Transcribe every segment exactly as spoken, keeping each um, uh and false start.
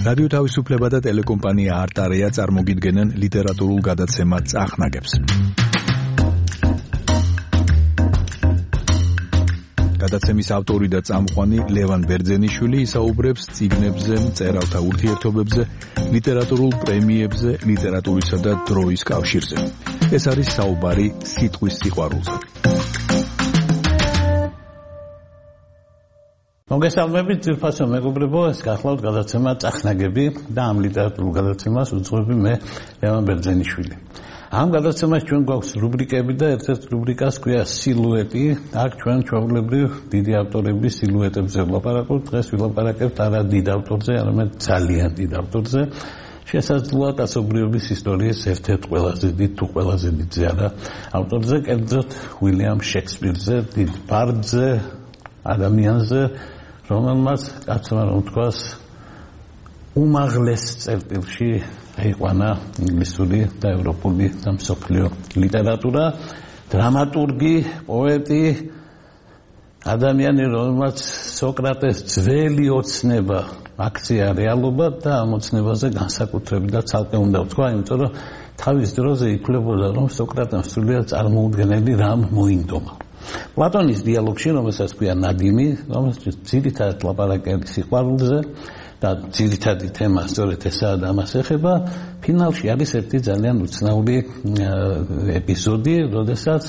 რადიო თავისუფლება და ტელეკომპანია არტარია წარმოგიდგენენ ლიტერატურულ გადაცემა წახნაგებს. გადაცემის ავტორი და წამყვანი ლევან ბერძენიშვილი ისაუბრებს წიგნებზე, მწერალთა ურთიერთობებზე, ლიტერატურულ პრემიებზე, ლიტერატურისა და დროის კავშირზე. ეს არის საუბარი სიტყვის სიყვარულზე. მოგესალმებით, ძვირფასო მეგობრებო, ეს გახლავთ გადაცემა წახნაგები და ამ ლიტერატურულ გადაცემას უძღვები მე ლევან ბერძენიშვილი. ამ გადაცემას ჩვენ გვაქვს რუბრიკები და ერთ-ერთ რუბრიკას ქვია სილუეტი. აქ ჩვენ ჩვეულებრივ დიდი ავტორების სილუეტებზე ვლაპარაკობთ. დღეს ვილაპარაკებთ არა დიდ ავტორზე, არამედ ძალიან დიდ ავტორზე. შესაძლოა კაცობრიობის ისტორიის ერთ-ერთ ყველაზე დიდ თუ ყველაზე დიდზე არა ავტორზე, კერძოდ უილიამ შექსპირზე, დიდ ბარდზე, ადამიანზე, რომელმაც კაცმა რომ თქვას უმაღლეს წერტილში აიყვანა ინგლისური და ევროპული და მსოფლიო ლიტერატურა, დრამატურგი, პოეტი, ადამიანი, რომელმაც სოკრატეს ძველი ოცნება აქცია რეალობა და ამ ოცნებაზე განსაკუთრებით და ცალკე უნდა ვთქვა, იმიტომ რომ თავის დროზე ითვლებოდა, რომ სოკრატემ სრულიად წარმოუდგენელი რამ მოინდომა. პლატონის დიალოგში, რომელსაც ქვია ნადიმი, რომელსაც ძირითადად ლაპარაკია სიყვარულზე და ძირითადი თემა სწორედ ესაა და ამას ეხება, ფინალში არის ერთი ძალიან უცნაური ეპიზოდი, როდესაც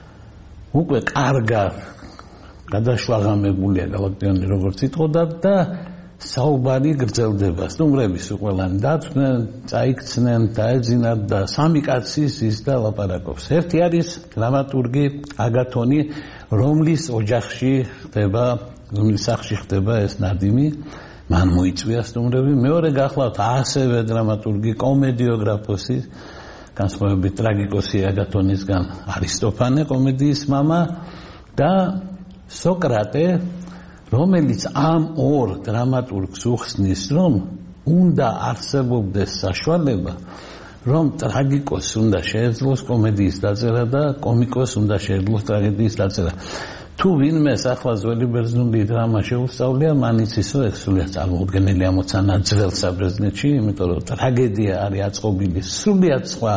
უკვე კარგად გადაშვაღამებულია გალაქტიონი, როგორც იტყოდა და საუბარი გრძელდება. სტუმრების უყველანი დაწვნენ, წაიქცნენ, დაეძინათ და სამი კაცი ზის და ლაპარაკობს. ერთი არის დრამატურგი აგათონი, რომლის ოჯახში ხდება, რომლის სახლში ხდება ეს ნადიმი, მან მოიწვია სტუმრები. მეორე გახლავთ ასევე დრამატურგი, კომედიოგრაფოსი, განსხვავებით ტრაგიკოსი აგათონისგან არისტოფანე, კომედიის მამა და სოკრატე, რომელიც ამ ორ დრამატურგს უხსნის, რომ უნდა არსებობდეს საშუალება, რომ ტრაგიკოს უნდა შეეძლოს კომედიის დაწერა და კომიკოს უნდა შეეძლოს ტრაგედიის დაწერა. თუ ვინმეს ახლა ძველი ბერძნული დრამა შეუსწავლია, მან იცის, რომ ეს სრულიად წარმოუდგენელი ამოცანა ძველ საბერძნეთში, იმიტომ რომ ტრაგედია არის აწყობილი სრულიად სხვა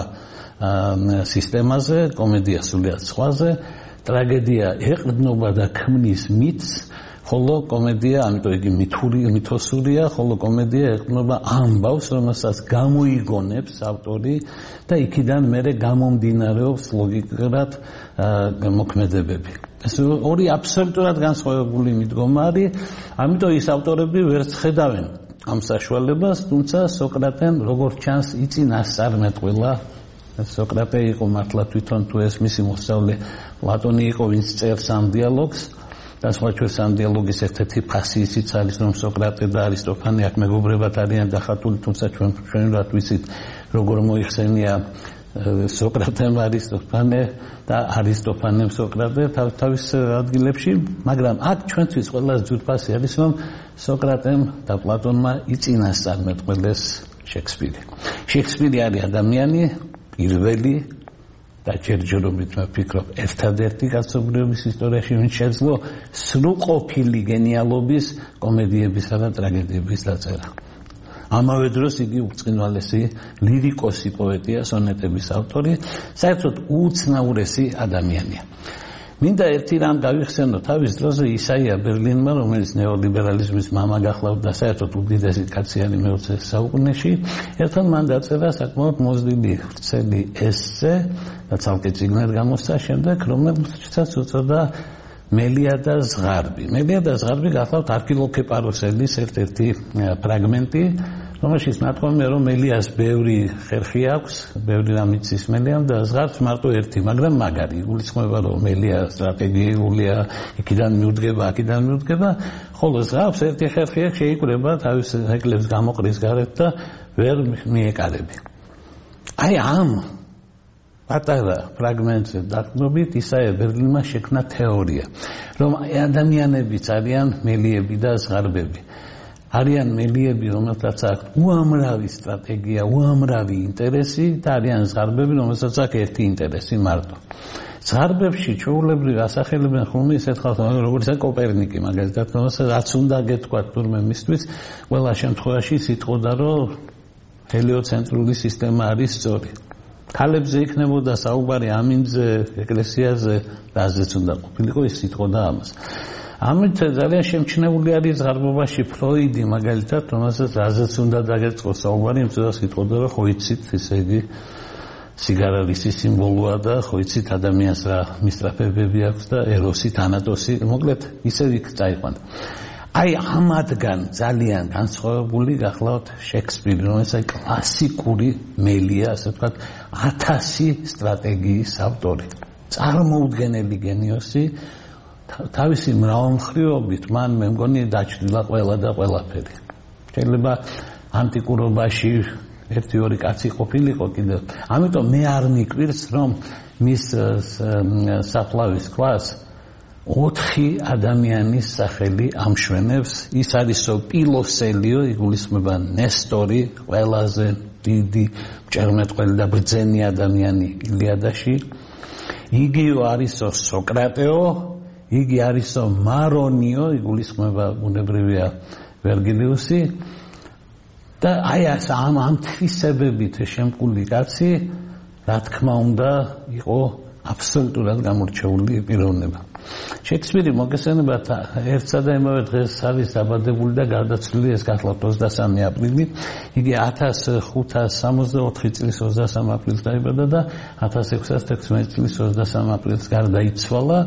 სისტემაზე, კომედია სრულიად სხვაზე, ტრაგედია ეყრდნობა და ქმნის მითს, ხოლო კომედია, ამიტომ იგი მითური, მითოსურია, ხოლო კომედია ეყრდნობა ამბავს, რომელსაც გამოიგონებს ავტორი და იქიდან მერე გამომდინარეობს ლოგიკურად მოქმედებები. ეს ორი აბსოლუტურად განსხვავებული მიდგომა არის, ამიტომ ის ავტორები ვერც ხედავენ ამ საშუალებას, თუმცა სოკრატემ როგორც ჩანს იწინასწარმეტყველა. სოკრატე იყო მართლა თვითონ თუ ეს მისი მოსწავლე პლატონი იყო, ვინც წერს ამ დიალოგს. და სხვა ჩვენს ამ დიალოგის ერთ-ერთი ფასი ისიც არის, რომ სოკრატე და არისტოფანე აქ მეგობრებად არიან დახატული, თუმცა ჩვენ ჩვენურად ვიცით, როგორ მოიხსენია სოკრატემ არისტოფანე და არისტოფანემ სოკრატე თავის ადგილებში, მაგრამ აქ ჩვენთვის ყველაზე ძვირფასი არის, რომ სოკრატემ და პლატონმა იწინასწარმეტყველეს შექსპირი. შექსპირი არის ადამიანი, პირველი და ჯერჯერობით ვფიქრობ, ერთადერთი კაცობრიობის ისტორიაში, ვინც შეძლო სრულყოფილი გენიალობის კომედიებისა და ტრაგედიების დაწერა. ამავე დროს იგი უწყინვალესი ლირიკოსი, პოეტია, სონეტების ავტორი, საერთოდ უცნაურესი ადამიანია. მინდა ერთი რამ გავიხსენო თავის დროზე ისაია ბერლინმა, რომელიც ნეოლიბერალიზმის მამა გახლავთ და საერთოდ უდიდესი კაცი არის მეოცე საუკუნეში, ერთად მან დაწერა საკმაოდ მოზრდილი ვრცელი ესზე და ცალკე წიგნად გამოსცა შემდეგ, რომელსაც უწოდა მელია და ზღარბი. მელია და ზღარბი გახლავთ არქილოქეპაროსელის ერთ-ერთი ფრაგმენტი, რომელშიც ნათქვამია, რომ მელიას ბევრი ხერხი აქვს, ბევრი რამ იცის მელიამ და ზღარბს მარტო ერთი, მაგრამ მაგარი. იგულისხმება, რომ მელია სტრატეგიულია, იქიდან მიუდგება, აქიდან მიუდგება, ხოლო ზღარბს ერთი ხერხი აქვს, შეიკვრება, თავის ეკლებს გამოყრის გარეთ და ვერ მიეკარები. აი ამ პატარა ფრაგმენტზე დაყრდნობით ისაია ბერლინმა შექმნა თეორია, რომ ადამიანებიც არიან მელიები და ზღარბები. არიან მელიები, რომელთაც აქვს უამრავი სტრატეგია, უამრავი ინტერესი და არიან ზღარბები, რომელთაც აქვს ერთი ინტერესი მარტო. ზღარბებში ჩვეულებრივ ასახელებენ ხოლმე ისეთ ხალხს, როგორც კოპერნიკი, მაგალითად, რაც უნდა გეთქვათ თურმე მისთვის, ყველა შემთხვევაში სიტყოდა, რომ ჰელიოცენტრული სისტემა არის სწორი. ქალებზე იქნებოდა საუბარი ამინძე, ეკლესიაზე, რაზეც უნდა ყოფილიყო, ის სიტყოდა ამას. ამით ძალიან შემჩნეული არის ზღარბობაში ფროიდი, მაგალითად, რომელსაც რაზეც უნდა დაგეწყოს საუბარი, იმ დროს სიტყოდა, რომ ხო იცით, ესე იგი სიგარალის სიმბოლოა და ხო იცით ადამიანს რა მისწრაფებები აქვს და ეროსი, თანატოსი, მოკლედ ისევ იქ წაიყვანდა. აი ამათგან ძალიან განსხვავებული გახლავთ შექსპირი, რომელსაც კლასიკური მელია, ასე ვთქვათ, ათასი სტრატეგიის ავტორი. წარმოუდგენელი გენიოსი, თავისი მრავალმხრივობით მან მე მგონი დაჩრდილა ყველა და ყველაფერი. შეიძლება ანტიკურობაში ერთი ორი კაცი ყოფილიყო კიდევ. ამიტომ მე არ მიკვირს, რომ მის საფლავის ქვას ოთხი ადამიანის სახელი ამშვენებს. ის არისო პილოსელიო, იგულისხმება ნესტორი, ყველაზე დიდი მჭერმეტყველი და ბრძენი ადამიანი ილიადაში. იგიო არისო სოკრატეო, იგი არისო მარონიო, იგულისხმება ბუნებრივია ვერგილიუსი. და აი ეს ამ ამ თვისებებით შემკული კაცი, რა თქმა უნდა, იყო აბსოლუტურად გამორჩეული პიროვნება. შექსპირი მოგესალმებათ, ერთსა და იმავე დღეს არის დაბადებული და გარდაცვლილი, ეს გახლავთ ოცდასამი აპრილი. იგი ათას ხუთას სამოცდაოთხი წლის ოცდასამი აპრილს დაიბადა და ათას ექვსას თექვსმეტი წლის ოცდასამი აპრილს გარდაიცვალა.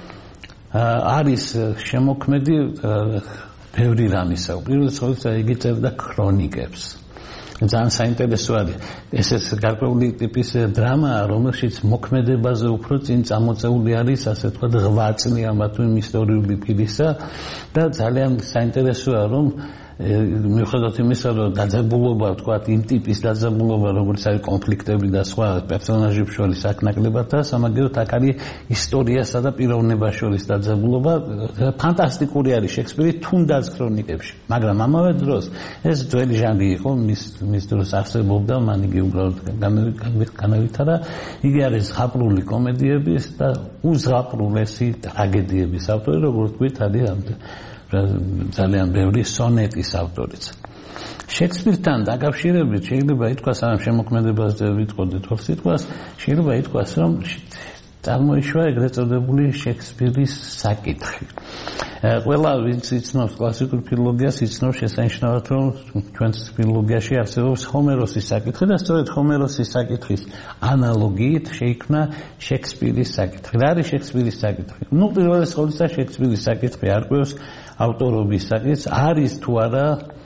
არის შემოქმედი ბევრი რამისა. პირველ რიგში იგი წერდა ქრონიკებს. ძალიან საინტერესო არის. ესეც გარკვეული ტიპის დრამა, რომელშიც მოქმედებაზე უფრო წინ წამოწეული არის, ასე ვთქვათ, ღვაწლი ამა თუ იმ ისტორიული პირისა და ძალიან საინტერესოა, რომ მიუხედავად იმისა, რომ დაძაბულობა, ვთქვათ, იმ ტიპის დაძაბულობა, როგორც არის კონფლიქტები და სხვა პერსონაჟებს შორის აქ-ნაკლებადაა, სამაგიეროდ აქ არის ისტორიასა და პიროვნებას შორის დაძაბულობა. ფანტასტიკური არის შექსპირი თუნდაც ქრონიკებში, მაგრამ ამავე დროს ეს ძველი ჟანრი იყო, მის მის დროს არსებობდა, მან იგი უბრალოდ განავითარა. იგი არის ზღაპრული კომედიების და უზღაპრულესი ტრაგედიების ავტორი, როგორც ვთქვით, არის ძალიან ბევრი სონეტის ავტორიც. შექსპირთან დაკავშირებით შეიძლება ითქვას, ამ შემოქმედებაზე ვიტყოდეთ ორ სიტყვას, შეიძლება ითქვას, რომ წარმოიშვა ეგრეთ წოდებული შექსპირის საკითხი. ყველა ვინც იცნობს კლასიკურ ფილოლოგიას, იცნობს შესანიშნავად, რომ ჩვენს ფილოლოგიაში არსებობს ჰომეროსის საკითხი და სწორედ ჰომეროსის საკითხის ანალოგიით შეიქმნა შექსპირის საკითხი. რა არის შექსპირის საკითხი? ნუ პირველეს ყოვლისა შექსპირის საკითხი არკვევს ავტორობის საკითხს, არის თუ არა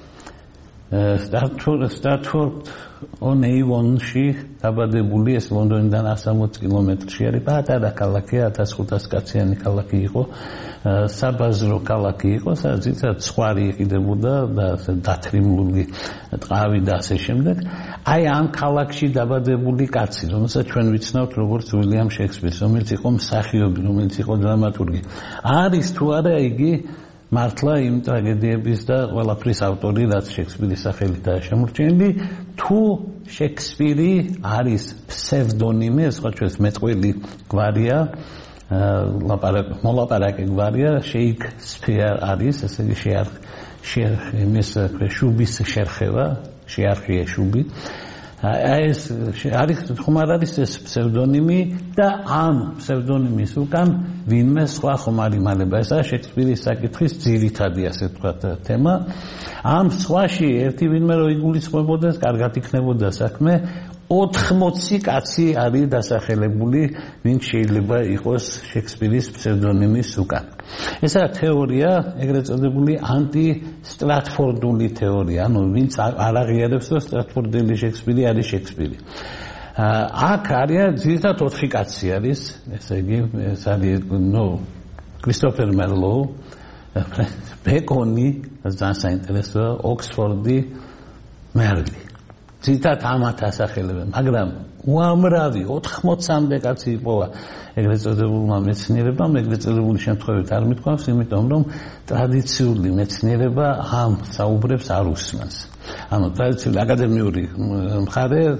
სტრატფორდ-on-Avon-ში დაბადებული, ეს ლონდონიდან ასამოც კილომეტრში არის, პატარა ქალაქი, ათას ხუთას კაციანი ქალაქი იყო, საბაზრო ქალაქი იყო, სადაც ცხვარი იყიდებოდა და დათრიმლული ტყავი და ასე შემდეგ. აი ამ ქალაქში დაბადებული კაცი, რომელსაც ჩვენ ვიცნობთ როგორც უილიამ შექსპირს, რომელიც იყო მსახიობი, რომელიც იყო დრამატურგი. არის თუ არა იგი მართლა იმ ტრაგედიების და ყველაფრის ავტორი, რაც შექსპირის სახელითაა შემორჩენილი, თუ შექსპირი არის ფსევდონიმი, ეს სხვა ჩვენს მეწყვილი გვარია, მოლაპარაკე გვარია, შეიქსპიერ არის, ესე იგი შეარხის შუბის შერხევა, შეარხია შუბი. ეს არის ხომ არ არის ეს ფსევდონიმი და ამ ფსევდონიმის უკან ვინმე სხვა ხომ არ იმალება. ესაა შექსპირის საკითხის ძირითადი, ასე ვთქვათ, თემა. ამ სხვაში ერთი ვინმე რო იგულისხმებოდეს, კარგად იქნებოდა საქმე. ოთხმოცი კაცი არის დასახელებული, ვინც შეიძლება იყოს შექსპირის ფსევდონიმის უკან. ესა თეორია, ეგრეთ წოდებული ანტი-სტრატფორდული თეორია, ანუ ვინც არ აღიარებს, რომ სტრატფორდელი შექსპირი არის შექსპირი. აქ არის ძირითადად ოთხი კაცი არის, ესე იგი, ეს არის ნო კრისტოფერ მერლოუ, ბეკონი, ძალიან საინტერესოა, ოქსფორდი, მერლი. ძირითადად ამათ ასახელებენ, მაგრამ უამრავი ოთხმოცამდე კაცი იპოვა ეგრეთ წოდებულმა მეცნიერებამ, ეგრეთ წოდებული შემთხვევით არ მithქვავს, იმიტომ რომ ტრადიციული მეცნიერება ამ საუბრებს არ უსმენს. ანუ ტრადიციული აკადემიური მხარე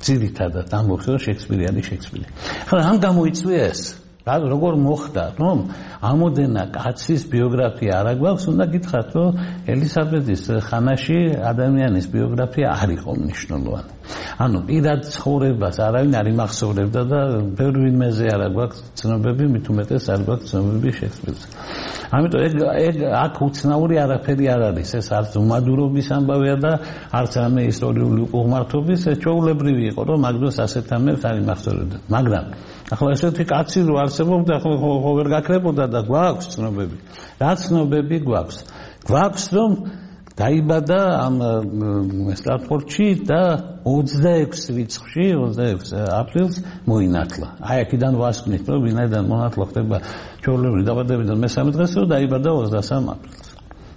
ძირითადად ამბობს, რომ შექსპირიანი შექსპირი. ხო, ამ გამოიწვია ეს. რა როგორ მოხდა, რომ ამოდენა კაცის ბიოგრაფია არ აგვაქვს, უნდა გითხრათ, რომ ელისაბედის ხანაში ადამიანის ბიოგრაფია არ იყო მნიშვნელოვანი. ანუ პირად ცხოვრებას არავინ არ იმახსოვრებდა და ბევრი ვინმეზე არ აგვაქვს ცნობები, მით უმეტეს არ გვაქვს ცნობები შექსპირზე. ამიტომ ეგ ეგ აქ უცნაური არაფერი არ არის, ეს არც უმადურობის ამბავია და არც რამე ისტორიული უყურმართობის, ეს ჩვეულებრივი იყო, რომ მაგდროს ასეთ ამებს არ იმახსოვრებდა. მაგრამ ახლა ესეთი კაცი რო არსებობდა, ახლა ხო ვერ გაქრებოდა და გვაქვს ცნობები. რა ცნობები გვაქვს? გვაქვს, რომ დაიბადა ამ სტრატფორდში და ოცდაექვსი რიცხვში, ოცდაექვსი აპრილს მოინათლა. აი აქედან ვასკვნით, რომ ვინაიდან მონათლა ხდება ჩვეულებრივი დაბადებიდან მესამე დღეს, რომ დაიბადა ოცდასამ აპრილს.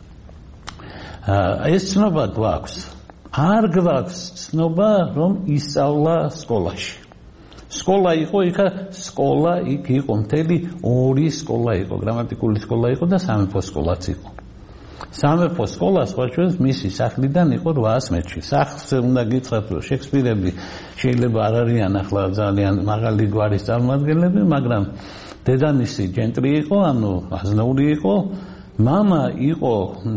ეს ცნობა გვაქვს. არ გვაქვს ცნობა, რომ ისწავლა სკოლაში. სკოლა იყო, იქა სკოლა, იქ იყო მთელი ორი სკოლა იყო, გრამატიკული სკოლა იყო და სამეფო სკოლაც იყო. სამეფო სკოლა სხვაჩვენს მისი სახლიდან იყო რვაას მეტრში. სახლზე უნდა გითხრათ, რომ შექსპირები შეიძლება არ არიან ახლა ძალიან მაღალი გვარის წარმომადგენლები, მაგრამ დედამისი ჯენტრი იყო, ანუ აზნაური იყო. მამა იყო,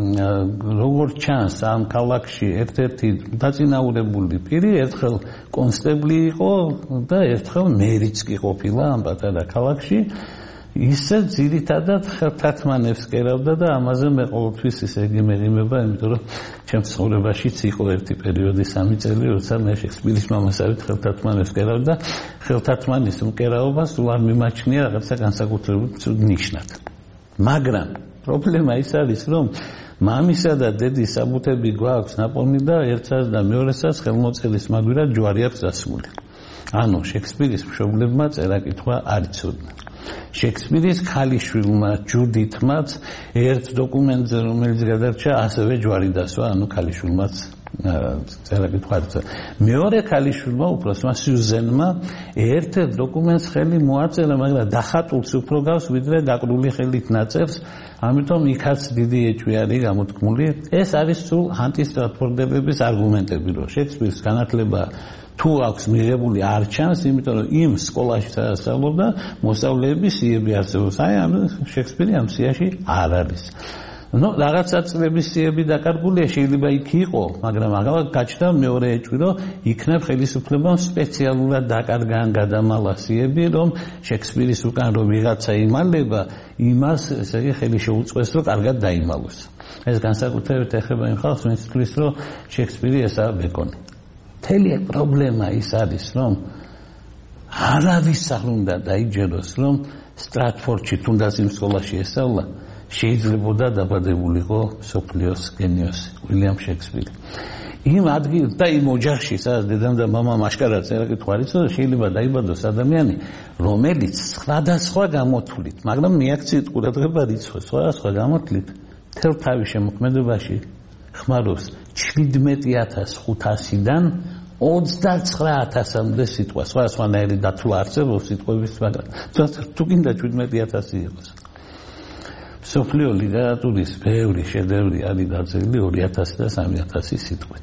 როგორც ჩანს, ამ ქალაქში ერთ-ერთი დაწინაურებული პირი, ერთხელ კონსტებლი იყო და ერთხელ მერიც კი ყოფილა ამ პატარა ქალაქში. ისე ძირითადად ხელთათმანებს კერავდა და ამაზე მე ყოველთვის ისე გიმეღიმება, იმიტომ რომ ჩემს ცხოვრებაშიც იყო ერთი პერიოდი სამი წელი, როცა მე შექსპირის მამასავით ხელთათმანებს კერავდა. ხელთათმანის მკერავობა სულ არ მიმაჩნია რაღაცა განსაკუთრებულ ცუდ ნიშნად. მაგრამ პრობლემა ის არის, რომ მამისა და დედის საბუთები გვაქვს ნაპოვნი და ერთსაც და მეორესაც ხელმოწერის მაგვირად ჯვარი აქვს დასმული. ანუ შექსპირის მშობლებმა წერა-კითხვა არ იცოდნენ. შექსპირის ქალიშვილმა ჯუდითმაც ერთ დოკუმენტზე, რომელიც გადარჩა, ასევე ჯვარი დასვა, ანუ ქალიშვილმაც წერა-კითხვა არ იცოდა. მეორე ქალიშვილმა, უფროსმა სიუზენმა, ერთ-ერთ დოკუმენტს ხელი მოაწერა, მაგრამ დახატულს უფრო გავს, ვიდრე დაკრული ხელით ნაწერს. ამიტომ იქაც დიდი ეჭვი არის გამოთქმული. ეს არის სულ ანტისტრატფორდებების არგუმენტები, რომ შექსპირის განათლება თუ აქვს მიღებული არ ჩანს, იმიტომ რომ იმ სკოლაში სწავლობდა მოსწავლეები სიები არსებობს. აი ამ შექსპირი ამ სიაში არ არის. ნუ რაღაცა წლების სიები დაკარგულია, შეიძლება იქ იყო, მაგრამ აღარ გაჩნდა მეორე ეჭვი, რომ იქნებ ხელისუფლებამ სპეციალურად დაკარგა ან გადამალა სიები, რომ შექსპირის უკან რომ ვიღაცა იმალება, იმას ესე იგი ხელი შეუწყვეს, რომ კარგად დაიმალოს. ეს განსაკუთრებით ეხება იმ ხალხს, ვინც თვლის, რომ შექსპირი ესაა ბეკონი. მთელი პრობლემა ის არის, რომ არავის არ უნდა დაიჯეროს, რომ სტრატფორდში თუნდაც იმ სკოლაში ესწავლა, შეიძლებოდა დაბადებულიყო მსოფლიოს გენიოსი, უილიამ შექსპირი. იმ ადგილ და იმ ოჯახში, სადაც დედამ და მამამ აშკარად წერა-კითხვა არ იცოდა, შეიძლება დაიბადოს ადამიანი, რომელიც სხვადასხვა გამოთვლით, მაგრამ მიაქციეთ ყურადღება რიცხვს, სხვადასხვა გამოთვლით, მთელ თავის შემოქმედებაში ხმარობს შვიდმეტი ათას ხუთასიდან ოცდაცხრა ათასამდე სიტყვა. სხვადასხვანაირი დათვლა არსებობს სიტყვების, მაგრამ თუ გინდა შვიდმეტი ათასი იყოს. მსოფლიო ლიტერატურის ბევრი შედევრი არის დაწერილი ორი ათასი და სამი ათასი სიტყვით.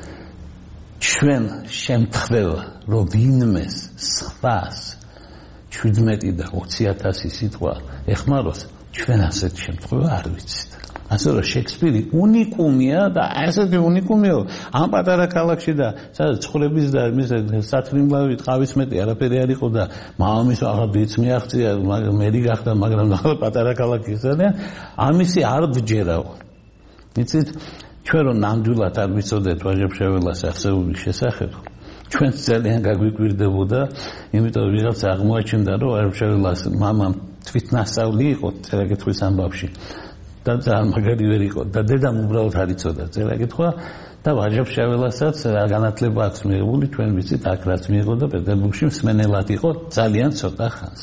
ჩვენ შემთხვევა, რომ ვინმეს სხვას შვიდმეტი და ოცი ათასი სიტყვა ეხმაროს, ჩვენ ასეთ შემთხვევა არ ვიცით. ასე რომ შექსპირი უნიკუმია და ასეთი უნიკუმია ამ პატარა ქალაქში და სადაც ცხოვრების და მის სათრიმლავი ყავისმეტი არაფერი არ იყო და მამამის აღარ დიც მიაღწია, მაგრამ მერი გახდა, მაგრამ პატარა ქალაქი ძალიან ამისი არ ვჯერაო. იცით, ჩვენ რომ ნამდვილად არ ვიცოდეთ ვაჟა-ფშაველას არსებობის შესახებ, ჩვენც ძალიან გაგვიკვირდებოდა, იმიტომ ვიღაცა აღმოაჩნდა, რომ ვაჟა-ფშაველას მამამ თვითნასწავლი იყო წერა-კითხვის ამბავში. და ძალიან მაგარი ვერ იყო და დედამ უბრალოდ არ იცოდა წერა-კითხვა და ვაჟა-ფშაველასაც განათლება აქვს მიღებული, ჩვენ ვიცით, აქ რაც მიიღო და პეტერბურგში მსმენელად იყო ძალიან ცოტა ხანს.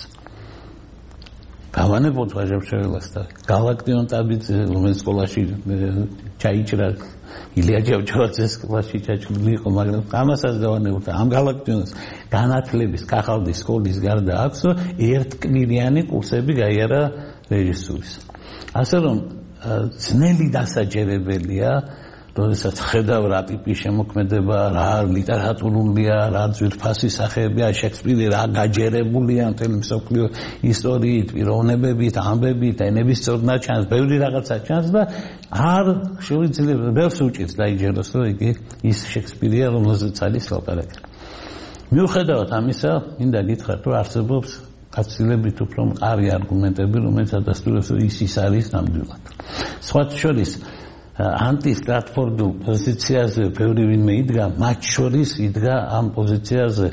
გავანებოთ ვაჟა-ფშაველას და გალაქტიონ ტაბიძე, რომელიც სკოლაში ჩაიჭრა, ილია ჯავჯავაძეს სკოლაში ჩაჭრილი იყო, მაგრამ ამასაც გავანებოთ. ამ გალაქტიონს განათლების კახალდის სკოლის გარდა აქვს ერთკვირიანი კურსები გაიარა რეჟისურის. ასე რომ ძნელი დასაჯერებელია, როდესაც ხედავ რა ტიპის შემოქმედება, რა ლიტერატურულია, რა ძვირფასი სახეებია, შექსპირი რა გაჯერებულია მთელი მსოფლიო ისტორიით, პიროვნებებით, ამბებით, ენების სწორნა ჩანს, ბევრი რაღაცა ჩანს და არ შეიძლება ბევრს უჭირს დაიჯეროს, რომ იგი ის შექსპირია, რომელზეც არის ლაპარაკი. მიუხედავად ამისა, მინდა გითხრათ, რომ არსებობს გაცილებით უფრო მყარი არგუმენტები, რომელიც ადასტურებს, რომ ის ის არის ნამდვილად. სხვა შორის ანტი-სტრატფორდულ პოზიციაზე ბევრი ვინმე იდგა, მათ შორის იდგა ამ პოზიციაზე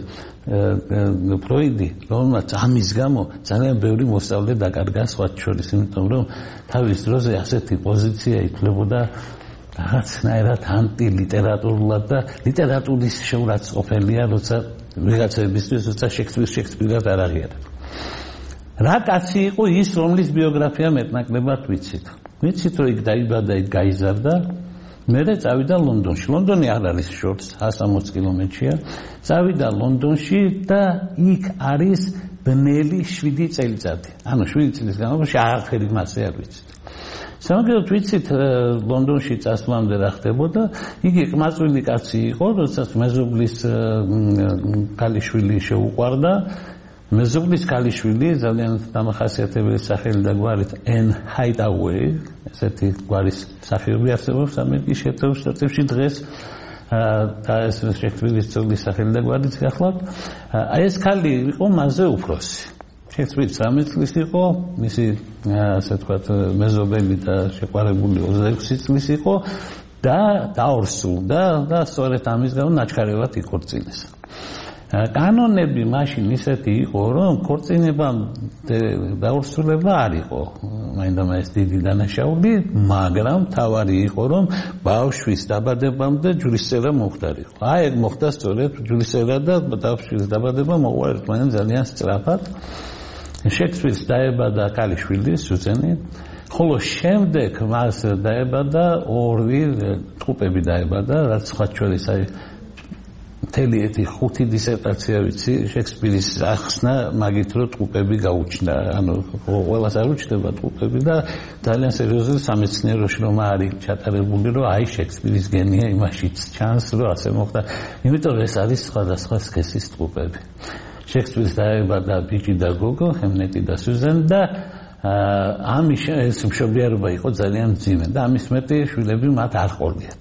ფროიდი, რომელმაც ამის გამო ძალიან ბევრი მოსწავლე დაკარგა სხვა შორის, იმიტომ რომ თავის დროზე ასეთი პოზიცია ითვლებოდა რაღაცნაირად ანტი-ლიტერატურულად და ლიტერატურის შეურაცხყოფელია, როცა ვიღაცებისთვის, როცა შექსპირს შექსპირად არ აღიარებ. რა კაცი იყო ის, რომლის ბიოგრაფია მეტნაკლებად ვიცით? ვიცით, რომ იქ დაიბადა, იქ გაიზარდა, მერე წავიდა ლონდონში. ლონდონი არ არის შორს, ას ოცდაოთხ კილომეტრია. წავიდა ლონდონში და იქ არის ბნელი შვიდი წელიწადი. ანუ შვიდი წლის განმავლობაში აღარაფერი მასე არ ვიცით. სამაგეროდ ვიცით, ლონდონში წასვლამდე რა ხდებოდა, იგი ყმაწვილი კაცი იყო, როდესაც მეზობლის ქალიშვილი შეუყვარდა. მეზობლის ქალიშვილი ძალიან დამახასიათებელი სახელი და გვარით ენ ჰაიტაუეი, ესეთი გვარის სახეობი არსებობს ამერიკის შეერთებულ შტატებში დღეს და ეს შექსპირის ძვლის სახელი და გვარიც გახლავთ. აი ეს ქალი იყო მასზე უფროსი. შექსპირი ცხრამეტ წლის იყო, მისი ასე ვთქვათ მეზობელი და შეყვარებული ოცდაექვსი წლის იყო და დაორსულდა და სწორედ ამის გამო ნაჩქარევად იქორწინეს. კანონები მაშინ ისეთი იყო, რომ ქორწინებამდე დაორსულება არ იყო მაინდა-მაინც დიდი დანაშაული, მაგრამ თავარი იყო, რომ ბავშვის დაბადებამდე ჯვრისწერა მოხდარიყო. აი ეგ მოხდა სწორედ ჯვრისწერა და ბავშვის დაბადება მოყვა ერთმანეთს ძალიან სწრაფად. შექსპირს დაებადა ქალიშვილი სუზენი, ხოლო შემდეგ მას დაებადა ორი ტყუპები დაებადა, რაც სხვა შორის აი მთელი ერთი ხუთი დისერტაცია ვიცი შექსპირის ახსნა მაგით რომ ტყუპები გაუჩნდა, ანუ ყველას არ უჩნდება ტყუპები და ძალიან სერიოზული სამეცნიეროში რომ არის ჩატარებული, რომ აი შექსპირის გენია იმაშიც ჩანს, რომ ასე მოხდა. იმიტომ რომ ეს არის სხვადასხვა სქესის ტყუპები. შექსპირის დაებადა ბიჭი და გოგო, ჰემლეტი და სუზენ და ამის ეს მშობლიარობა იყო ძალიან მძიმე და ამის მეტი შვილები მათ არ ყოლიათ.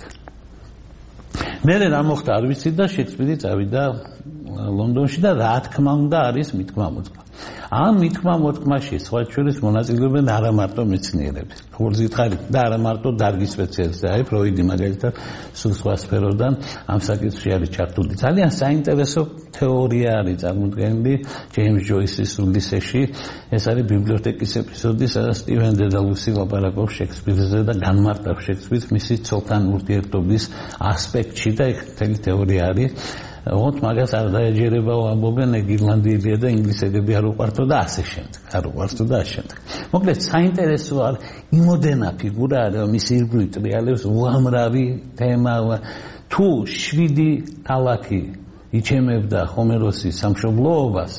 მერე რა მოხდა არ ვიცი და შექსპირი წავიდა ლონდონში და რა თქმა უნდა არის მithkma-მოთქმა. ამ მithkma-მოთქმაში სხვა შორის მონაწილეობენ არა მარტო მეცნიერები, როგორც გითხარით, და არა მარტო დარგის სპეციალისტები, აი ფროიდი მაგალითად სულ სხვა სფეროდან ამ საკითხში არის ჩართული. ძალიან საინტერესო თეორია არის წარმოდგენილი ჯეიმს ჯოისის ულისეში. ეს არის ბიბლიოთეკის ეპიზოდი, სადაც სტივენ დედალუსი ლაპარაკობს შექსპირზე და განმარტავს შექსპირს მისი ცოლთან ურთიერთობის ასპექტში და ეს მთელი თეორია არის. ოღონდ მაგას არ დაეჯერება ამბობენ ირლანდიელია და ინგლისელები არ უყვართო და ასე შემდეგ. არ უყვართო და ასე შემდეგ. მოკლედ საინტერესო არის იმოდენა ფიგურა, რომ ის ირგვლივ ტრიალებს უამრავი თემა. თუ შვიდი ქალაქი იჩემებდა ჰომეროსის სამშობლოობას,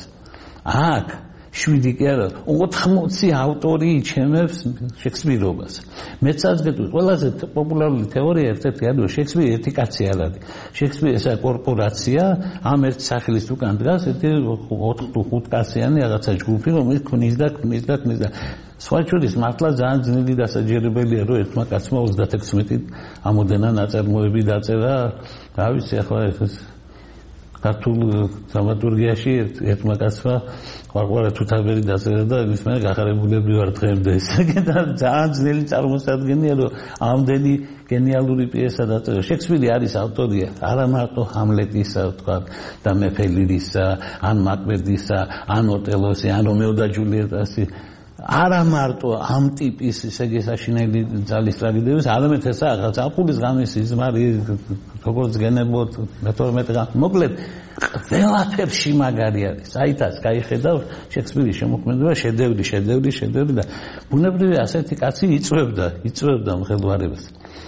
აქ შვიდი კი არა, ოთხმოცი ავტორი იჩემებს შექსპირობას. მეცადგეტყვი ყველაზე პოპულარული თეორია ერთ-ერთი არის, რომ შექსპირი ერთი კაცი არ არის. შექსპირი ესაა კორპორაცია, ამ ერთ სახელის უკან დგას ერთი ოთხ თუ ხუთ კაციანი რაღაცა ჯგუფი, რომელიც ქმნის და ქმნის და ქმნის და სხვა შორის მართლა ძალიან ძნელი დასაჯერებელია, რომ ერთმა კაცმა ოცდათექვსმეტი ამოდენა ნაწარმოები დაწერა. რა ვიცი ახლა ეს ქართულ დრამატურგიაში ერთმა კაცმა ვარღვარა თუთაბერი დაწერა და ის მე გახარებულები ვარ დღემდე. და ძალიან ძნელი წარმოსადგენია, რომ ამდენი გენიალური პიესა დაწერა. შექსპირი არის ავტორია არა მარტო ჰამლეტისა, თქვა და მეფე ლირისა, ან მაკბეტისა, ან ოტელოსი, ან რომეო და ჯულიეტასი. არა მარტო ამ ტიპის ესე იგი საშინელი ძალის ტრაგედიების, არამედ ესა რაღაც აპულის ღამის იზმარი, როგორც გენებოთ მეთორმეტე ღამე. მოკლედ ყველაფერში მაგარი არის. აითაც გაიხედავ შექსპირის შემოქმედება, შედევრი, შედევრი, შედევრი და ბუნებრივია ასეთი კაცი იწვევდა, იწვევდა მღელვარებას.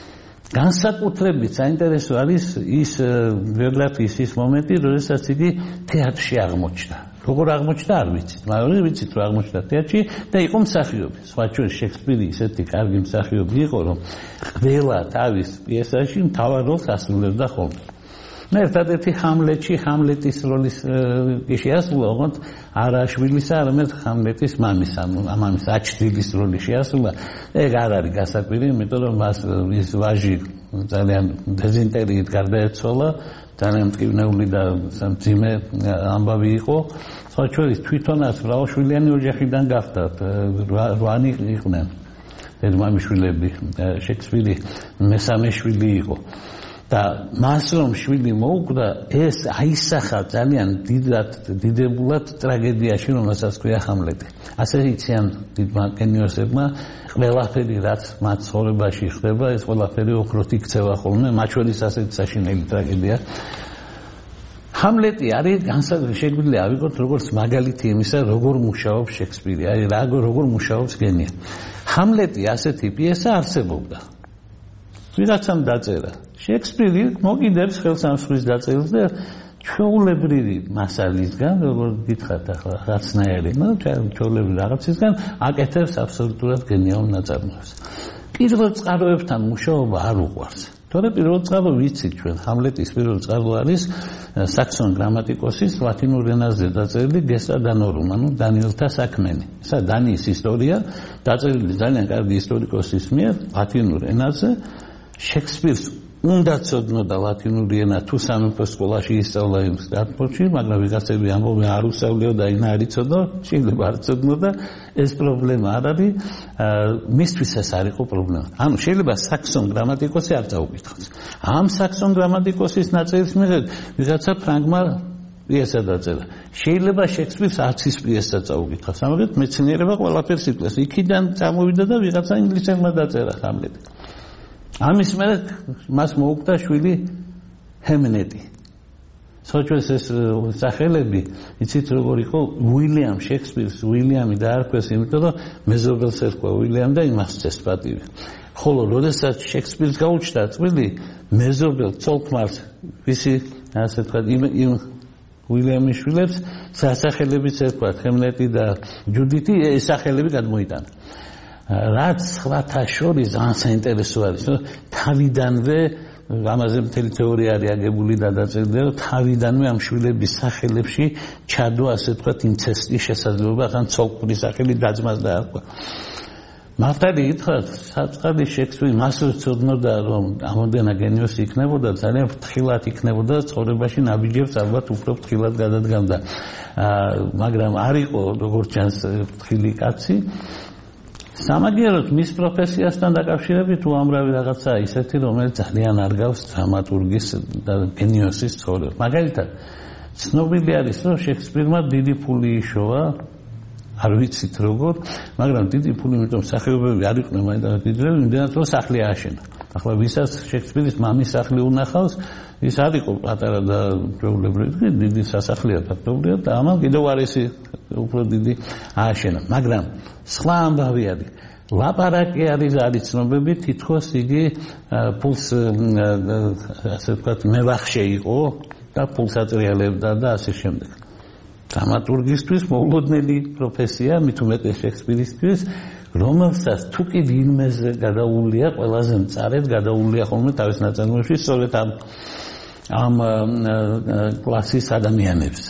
განსაკუთრებით საინტერესო არის ის ბიოგრაფიის ის მომენტი, როდესაც იგი თეატრში აღმოჩნდა. როგორ აღმოჩნდა არ ვიცით, მაგრამ ვიცით რომ აღმოჩნდა თეატრში და იყო მსახიობი. სხვა შორის შექსპირი ისეთი კარგი მსახიობი იყო, რომ ყველა თავის პიესაში მთავარ როლს ასრულებდა ხოლმე. მე ერთადერთი ჰამლეტში ჰამლეტის როლის შეასრულა, ოღონდ არა შვილისა, არამედ ჰამლეტის მამის, მამის აჩრდილის როლი შეასრულა. ეგ არ არის გასაკვირი, იმიტომ რომ მას ის ვაჟი ძალიან დეზინტერიით გარდაეცვალა, ძალიან მტკივნეული და მძიმე ამბავი იყო. სხვა შორის თვითონაც მრავალშვილიანი ოჯახიდან გახდათ, რვანი იყვნენ დედმამიშვილები, შექსპირი მესამე შვილი იყო. და მას რომ შვილი მოუკვდა, ეს აისახა ძალიან დიდად დიდებულად ტრაგედიაში, რომელსაც ქვია ჰამლეტი. ასე იციან დიდმა გენიოსებმა, ყველაფერი რაც მათ ცხოვრებაში ხდება, ეს ყველაფერი ოქროთ იქცევა ხოლმე, მათ შორის ასეთი საშინელი ტრაგედია. ჰამლეტი არის განსაკუთრებული ავიღოთ როგორც მაგალითი იმისა, როგორ მუშაობს შექსპირი, აი როგორ მუშაობს გენია. ჰამლეტი ასეთი პიესა არსებობდა. ვიღაცამ დაწერა. შექსპირი მოგიდებს ხელს ამ სხვის დაწერილს და ჩვეულებრივი მასალისგან, როგორც გითხართ ახლა, რაცნაირი, ნუ ჩვეულებრივი რაღაცისგან აკეთებს აბსოლუტურად გენიალურ ნაწარმოებს. პირველ წყაროებთან მუშაობა არ უყვარს. თორე პირველ წყარო ვიცით ჩვენ, ჰამლეტის პირველ წყარო არის საქსონ გრამატიკოსის ლათინურ ენაზე დაწერილი გესტა დანორუმ, ანუ დანიელთა საქმენი. ესა დანიის ისტორია, დაწერილი ძალიან კარგი ისტორიკოსის მიერ ლათინურ ენაზე. შექსპირს უნდა ცოდნოდა ლათინური ენა თუ სამეფო სკოლაში ისწავლა იმ სტარტში, მაგრამ ვიღაცები ამბობენ არ უსწავლეოდა, ინა არ იცოდა, შეიძლება არ ცოდნოდა, ეს პრობლემა არ არის, მისთვის ეს არ იყო პრობლემა. ანუ შეიძლება საქსონ გრამატიკოსი არ წაუკითხოს. ამ საქსონ გრამატიკოსის ნაწელის მიხედვით ვიღაცა ფრანგმა პიესა დაწერა. შეიძლება შექსპირს არც ის პიესა წაუკითხოს, ამიტომ მეცნიერება ყველაფერს იკვლევს. იქიდან წამოვიდა და ვიღაცა ინგლისელმა დაწერა ჰამლეტი. ამის მერე მას მოუკვდა შვილი ჰემნეტი. სოჭოს ეს სახელები, იცით როგორ იყო უილიამ შექსპირს, უილიამი დაარქვეს, იმიტომ რომ მეზობელს ერქვა უილიამ და იმას წეს პატივი. ხოლო როდესაც შექსპირს გაუჩნდა წვილი, მეზობელ ცოლ-ქმარს, ვისი ასე ვთქვათ, იმ უილიამის შვილებს სასახელებიც ერქვა ჰემნეტი და ჯუდიტი, ეს სახელები გადმოიტანა. რაც სხვათა შორის ძალიან საინტერესო არის, რომ თავიდანვე ამაზე მთელი თეორია არის აგებული და დაწერილი, რომ თავიდანვე ამ შვილების სახელებში ჩადო ასე ვთქვათ ინცესტის შესაძლებლობა, ხან ცოლ-ქმრის სახელი დაძმას დაარქვა. მართალი გითხრათ, საწყალი შექსპირი მას ვცოდნოდა, რომ ამოდენა გენიოსი იქნებოდა, ძალიან ფრთხილად იქნებოდა ცხოვრებაში, ნაბიჯებს ალბათ უფრო ფრთხილად გადადგამდა. მაგრამ არ იყო როგორც ჩანს ფრთხილი კაცი. სამაგიეროდ მის პროფესიასთან დაკავშირებით უამრავი რაღაცა ისეთი, რომელიც ძალიან არ გავს დრამატურგის და გენიოსის ცხოვრებას. მაგალითად, ცნობილი არის, რომ შექსპირმა დიდი ფული იშოვა, არ ვიცით როგორ, მაგრამ დიდი ფული, იმიტომ მსახიობები არ იყვნენ მაინც დიდები, იმდენად რომ სახლი ააშენა. ახლა ვისაც შექსპირის მამის სახლი უნახავს, ის არ იყო პატარა და ჩვეულებრივი, დიდი სასახლეა ფაქტობრივად და ამან კიდევ არისი უფრო დიდი ააშენა. მაგრამ სხვა ამბავი არის. ლაპარაკი არის არის ცნობები, თითქოს იგი ფულს ასე ვთქვათ მევახშე იყო და ფულს აწრიალებდა და ასე შემდეგ. დრამატურგისთვის მოულოდნელი პროფესია, მით უმეტეს შექსპირისთვის, რომელსაც თუ კი ვინმეზე გადაულია, ყველაზე მწარედ გადაულია ხოლმე თავის ნაწარმოებში, სწორედ ამ ამ კლასის ადამიანებს.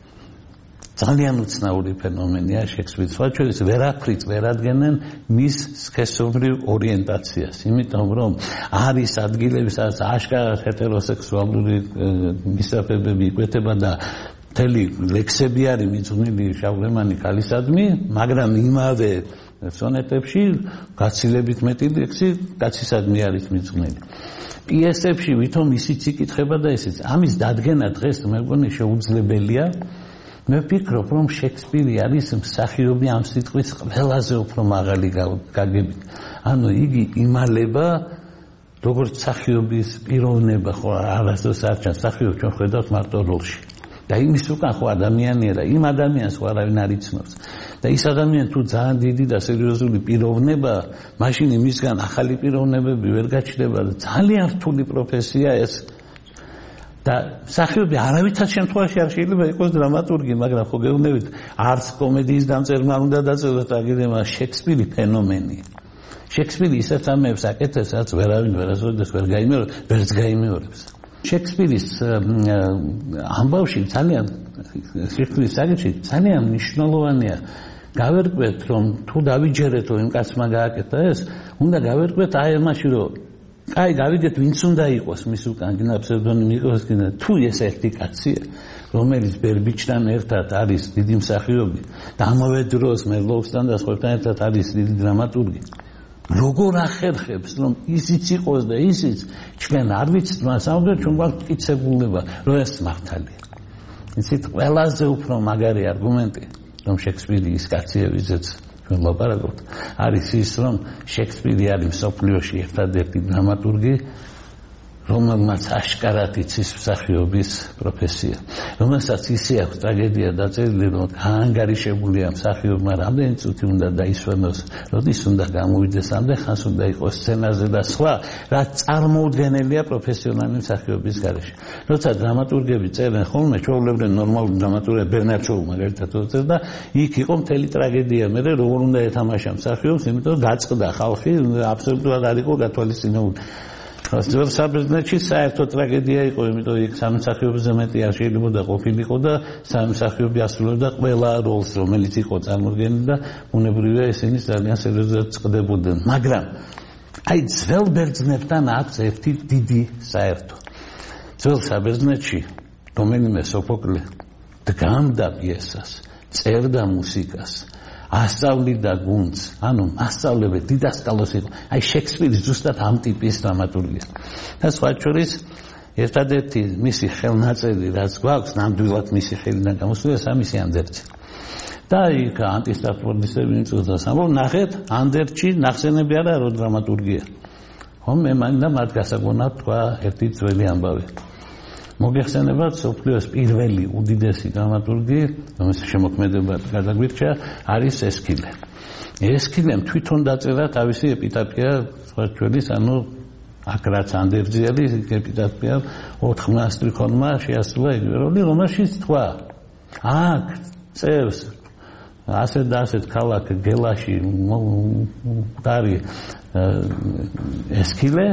ძალიან უცნაური ფენომენია შექსპირის. სხვა შორის ვერაფრით ვერ ადგენენ მის სქესობრივ ორიენტაციას, იმიტომ რომ არის ადგილები, სადაც აშკარად ჰეტეროსექსუალური მისაფებები იკვეთება და მთელი ლექსები არის მიძღვნილი შავგრემანი ქალისადმი, მაგრამ იმავე სონეტებში გაცილებით მეტი ლექსი კაცისადმი არის მიძღვნილი. პიესებში ვითომ ისიც იკითხება და ესეც. ამის დადგენა დღეს მე მგონი შეუძლებელია. მე ვფიქრობ, რომ შექსპირი არის მსახიობი ამ სიტყვის ყველაზე უფრო მაღალი გაგებით. ანუ იგი იმალება როგორც მსახიობის პიროვნება, ხო არასდროს არ ჩანს მსახიობი ჩვენ ხედავთ მარტო როლში. და იმის უკან ხო ადამიანია და იმ ადამიანს ხო არავინ არ იცნობს. და ის ადამიანი თუ ძალიან დიდი და სერიოზული პიროვნება, მაშინ იმისგან ახალი პიროვნებები ვერ გაჩნდება და ძალიან რთული პროფესია ეს. და მსახიობი არავითარ შემთხვევაში არ შეიძლება იყოს დრამატურგი, მაგრამ ხო გეუბნებით, არც კომედიის დამწერმა უნდა დაწეროს ტრაგედიამ, შექსპირი ფენომენია. შექსპირი ისეთ ამებს აკეთებს, რაც ვერავინ ვერასოდეს ვერ გაიმეორებს, ვერც გაიმეორებს. შექსპირის ამბავში ძალიან შექსპირის საკითხი ძალიან მნიშვნელოვანია. გავერკვეთ, რომ თუ დავიჯერეთ, რომ იმ კაცმა გააკეთა ეს, უნდა გავერკვეთ აი ამაში, რომ აი გავიგეთ, ვინც უნდა იყოს მის უკან, გინდა ფსევდონიმი იყოს, გინდა თუ ეს ერთი კაცია, რომელიც ბერბიჩთან ერთად არის დიდი მსახიობი და ამავე დროს მერლოუსთან და სხვებთან ერთად არის დიდი დრამატურგი. როგორ ახერხებს, რომ ისიც იყოს და ისიც, ჩვენ არ ვიცით, მაგრამ ჩვენ გვაქვს მტკიცებულება, რომ ეს მართალია. იცით, ყველაზე უფრო მაგარი არგუმენტი, რომ შექსპირი ის კაცია, ვიზეც ჩვენ ლაპარაკობთ, არის ის, რომ შექსპირი არის მსოფლიოში ერთადერთი დრამატურგი, რომელმაც აშკარად იცის მსახიობის პროფესია, რომელსაც ისე აქვს ტრაგედია დაწერილი, რომ გაანგარიშებულია მსახიობმა რამდენი წუთი უნდა დაისვენოს, როდის უნდა გამოვიდეს, ამდენ ხანს უნდა იყოს სცენაზე და სხვა, რაც წარმოუდგენელია პროფესიონალი მსახიობის გარეშე. როცა დრამატურგები წერენ ხოლმე, ჩვეულებრივ ნორმალური დრამატურგია ბერნარ შოუ მაგალითად უწევს და იქ იყო მთელი ტრაგედია, მე როგორ უნდა ეთამაშა მსახიობს, იმიტომ რომ გაწყდა ხალხი, აბსოლუტურად არ იყო გათვალისწინებული. ძველ საბერძნეთში საერთო ტრაგედია იყო, იმიტომ იქ სამი მსახიობზე მეტი არ შეიძლება ყოფილიყო და სამი მსახიობი ასრულებდა ყველა როლს, რომელიც იყო წარმოდგენილი და ბუნებრივია ისინი ძალიან სერიოზულად წყდებოდნენ. მაგრამ აი ძველ ბერძნებთან აქვს ერთი დიდი საერთო. ძველ საბერძნეთში რომელიმე სოფოკლე დგამდა პიესას, წერდა მუსიკას, ასწავლიდა გუნდს, ანუ მასწავლებელი დიდასკალოს იყო. აი შექსპირი ზუსტად ამ ტიპის დრამატურგია. და სხვა შორის ერთადერთი მისი ხელნაწერი, რაც გვაქვს, ნამდვილად მისი ხელიდან გამოსულია, სამისი ანდერცი. და იქ ანტისტრატფორდისტები მიწოდა სამბო, ნახეთ, ანდერჩი ნახსენები არა რო დრამატურგია. ხო, მე მანდა მათ გასაგონად თქვა ერთი ძველი ამბავი. მოგეხსენებათ, სოფლიოს პირველი უდიდესი დრამატურგი, რომელის შემოქმედება გადაგვირჩა, არის ესქილე. ესქილემ თვითონ დაწერა თავისი ეპიტაფია, სხვა შორის, ანუ აქ რაც ანდერძი არის, ეპიტაფია ოთხმას სტრიქონმა შეასრულა იგივე როლი, რომელშიც თქვა, აქ წერს ასეთ და ასეთ ქალაქ გელაში მკვდარი ესქილე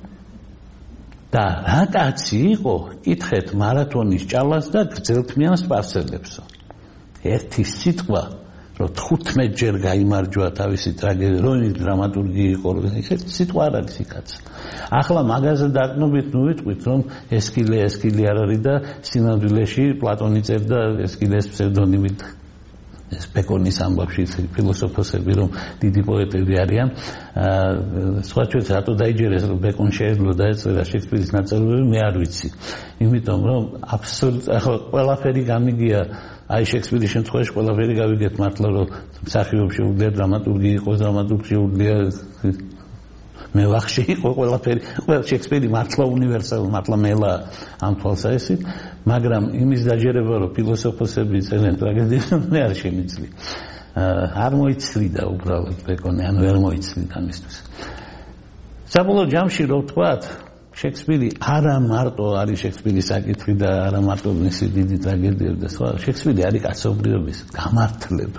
და რა კაცი იყო, კითხეთ მარათონის ჭალას და გრძელთმიან სპარსელებსო. ერთი სიტყვა, რომ თხუთმეტჯერ გაიმარჯვა თავისი ტრაგედია, რომ ის დრამატურგი იყო, ერთი სიტყვა არ არის იქაც. ახლა მაგაზე დაკნობით ნუ ვიტყვით, რომ ესკილე ესკილე არ არის და სინამდვილეში პლატონი წერდა ესკილეს ფსევდონიმით. ეს ბეკონის ამბავში ფილოსოფოსები, რომ დიდი პოეტები არიან, სხვა ჩვენს რატო დაიჯერეს, რომ ბეკონ შეეძლო დაეწერა შექსპირის ნაწარმოები, მე არ ვიცი. იმიტომ რომ აბსოლუტურად ახლა ყველაფერი გამიგია, აი შექსპირის შემთხვევაში ყველაფერი გავიგეთ მართლა, რომ მსახიობ შეუძლია დრამატურგი იყოს, დრამატურგი შეუძლია მე ვახში იყო ყველაფერი, ყველა შექსპირი მართლა უნივერსალური, მართლა მელა ამ თვალსაზრისით, მაგრამ იმის დაჯერება, რომ ფილოსოფოსები წერენ ტრაგედიას, მე არ შემიძლია. არ მოიცლიდა უბრალოდ ბეკონი, ან ვერ მოიცლიდა ამისთვის. საბოლოო ჯამში რო ვთქვათ, შექსპირი არა მარტო არის შექსპირის საკითხი და არა მარტო მისი დიდი ტრაგედიები და სხვა, შექსპირი არის კაცობრიობის გამართლება.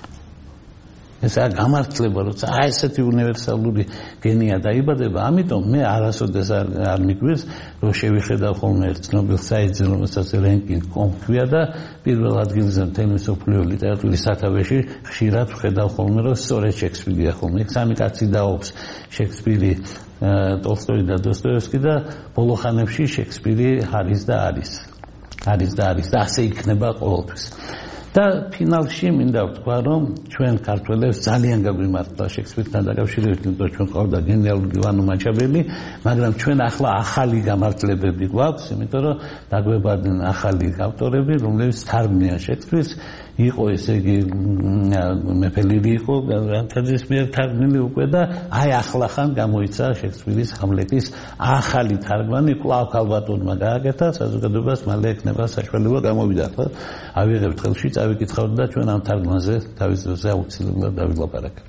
ესაა გამართლება, როცა აი ესეთი უნივერსალური გენია დაიბადება, ამიტომ მე არასოდეს არ, არ მიგვირს, რომ შევიხედავ ხოლმე ერთ ცნობილ საიტზე, რომელსაც რენკინგ კომ ქვია და პირველ ადგილზე მთელი მსოფლიო ლიტერატურის სათავეში ხშირად ვხედავ ხოლმე, რომ სწორედ შექსპირია ხოლმე. იქ სამი კაცი დაობს, შექსპირი, ტოლსტოი და დოსტოევსკი და ბოლო ხანებში შექსპირი არის და არის. არის და არის და ასე იქნება ყოველთვის. და ფინალში მინდა ვთქვა, რომ ჩვენ ქართველებს ძალიან გაგვიმართლა შექსპირთან დაკავშირებით, იმიტომ ჩვენ ყავდა გენიალური ივანო მაჩაბელი, მაგრამ ჩვენ ახლა ახალი გამართლებები გვაქვს, იმიტომ რომ დაგვებადნენ ახალი ავტორები, რომლებიც თარგმნიან შექსპირს, იყო ესე იგი მეფე ლირი იყო განთაძის მიერ თარგმნილი უკვე და აი ახლახან გამოიცა შექსპირის ჰამლეტის ახალი თარგმანი, კვლავ ქალბატონმა გააკეთა, საზოგადოებას მალე ექნება საშუალება გამოვიდა. ავიღებთ ხელში, წავიკითხავთ და ჩვენ ამ თარგმანზე თავის დროზე აუცილებლად დავილაპარაკებთ.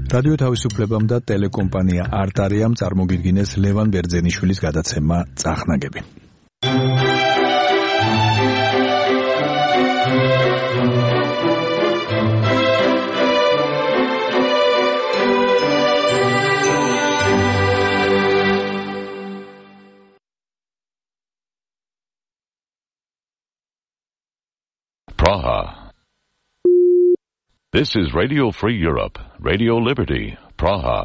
რადიო თავისუფლებამ და ტელეკომპანია არტარიამ წარმოგიდგინეს ლევან ბერძენიშვილის გადაცემა წახნაგები. Praha. This is Radio Free Europe, Radio Liberty, Praha.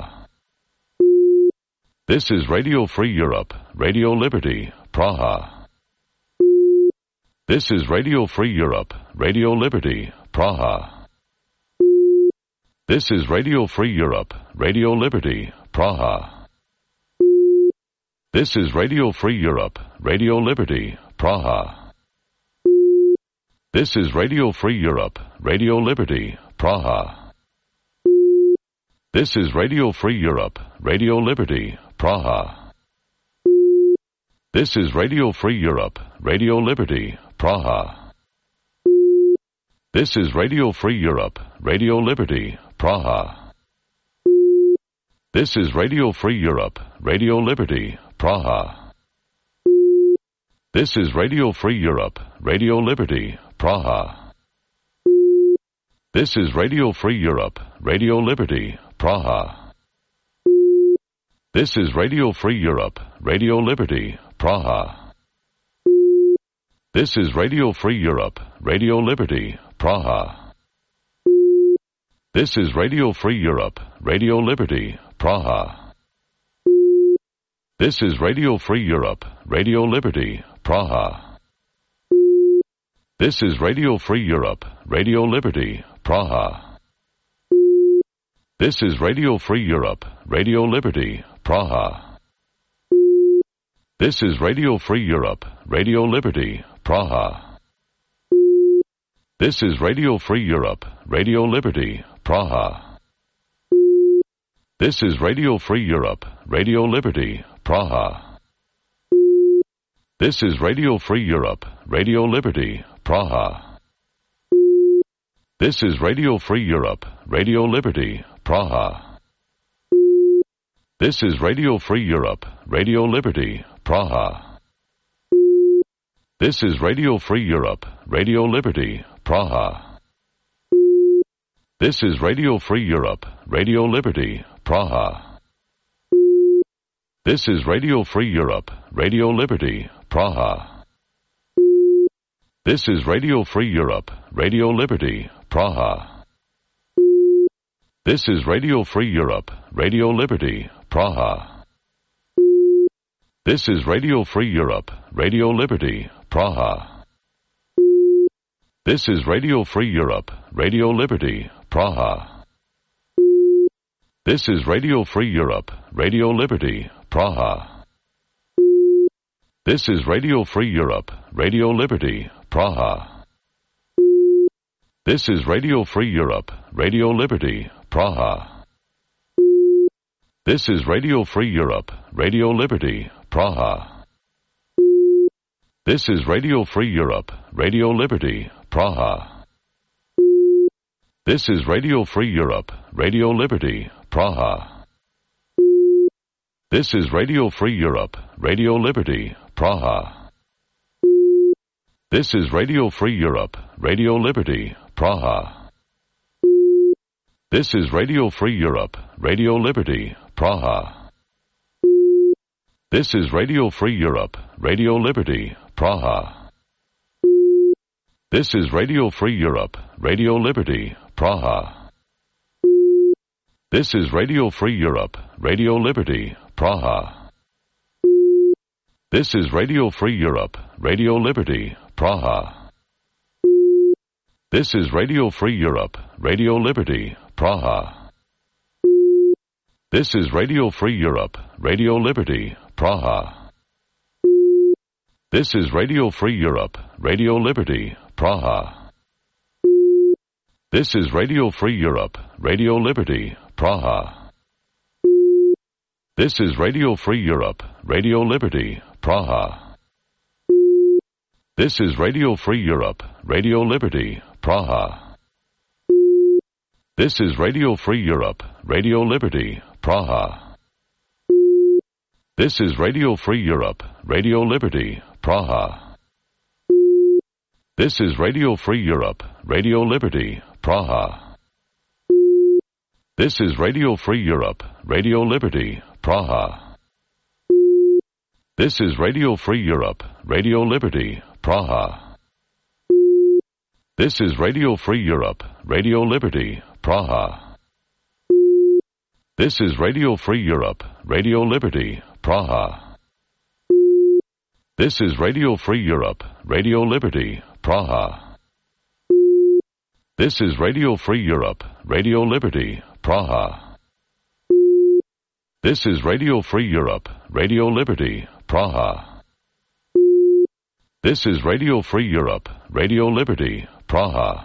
This is Radio Free Europe, Radio Liberty, Praha. This is Radio Free Europe, Radio Liberty, Praha. This is Radio Free Europe, Radio Liberty, Praha. This is Radio Free Europe, Radio Liberty, Praha. This is Radio Free Europe, Radio Liberty, Praha. This is Radio Free Europe, Radio Liberty, Praha. This is Radio Free Europe, Radio Liberty, Praha. This is Radio Free Europe, Radio Liberty, Praha. This is Radio Free Europe, Radio Liberty, Praha. This is Radio Free Europe, Radio Liberty, Praha. This is Radio Free Europe, Radio Liberty, Praha. This is Radio Free Europe, Radio Liberty, Praha. This is Radio Free Europe, Radio Liberty, Praha. This is Radio Free Europe, Radio Liberty, Praha. This is Radio Free Europe, Radio Liberty, Praha. This is Radio Free Europe, Radio Liberty, Praha. This is Radio Free Europe, Radio Liberty, Praha. This is Radio Free Europe, Radio Liberty, Praha. This is Radio Free Europe, Radio Liberty, Praha. This is Radio Free Europe, Radio Liberty, Praha. This is Radio Free Europe, Radio Liberty, Praha. This is Radio Free Europe, Radio Liberty, Praha. This is Radio Free Europe, Radio Liberty, Praha. This is Radio Free Europe, Radio Liberty, Praha. This is Radio Free Europe, Radio Liberty, Praha. This is Radio Free Europe, Radio Liberty, Praha. This is Radio Free Europe, Radio Liberty, Praha. This is Radio Free Europe, Radio Liberty, Praha. This is Radio Free Europe, Radio Liberty, Praha. This is Radio Free Europe, Radio Liberty, Praha. This is Radio Free Europe, Radio Liberty, Praha. This is Radio Free Europe, Radio Liberty, Praha. This is Radio Free Europe, Radio Liberty, Praha. This is Radio Free Europe, Radio Liberty, Praha. This is Radio Free Europe, Radio Liberty, Praha. This is Radio Free Europe, Radio Liberty, Praha. This is Radio Free Europe, Radio Liberty, Praha. This is Radio Free Europe, Radio Liberty, Praha. This is Radio Free Europe, Radio Liberty, Praha. This is Radio Free Europe, Radio Liberty, Praha. This is Radio Free Europe, Radio Liberty, Praha. This is Radio Free Europe, Radio Liberty, Praha. This is Radio Free Europe, Radio Liberty, Praha. This is Radio Free Europe, Radio Liberty, Praha. This is Radio Free Europe, Radio Liberty, Praha. This is Radio Free Europe, Radio Liberty, Praha. This is Radio Free Europe, Radio Liberty, Praha. This is Radio Free Europe, Radio Liberty, Praha. This is Radio Free Europe, Radio Liberty, Praha. This is Radio Free Europe, Radio Liberty, Praha. This is Radio Free Europe, Radio Liberty, Praha. This is Radio Free Europe, Radio Liberty, Praha. This is Radio Free Europe, Radio Liberty, Praha. This is Radio Free Europe, Radio Liberty, Praha. This is Radio Free Europe, Radio Liberty, Praha. This is Radio Free Europe, Radio Liberty, Praha. This is Radio Free Europe, Radio Liberty, Praha. This is Radio Free Europe, Radio Liberty, Praha. This is Radio Free Europe, Radio Liberty, Praha. This is Radio Free Europe, Radio Liberty, Praha.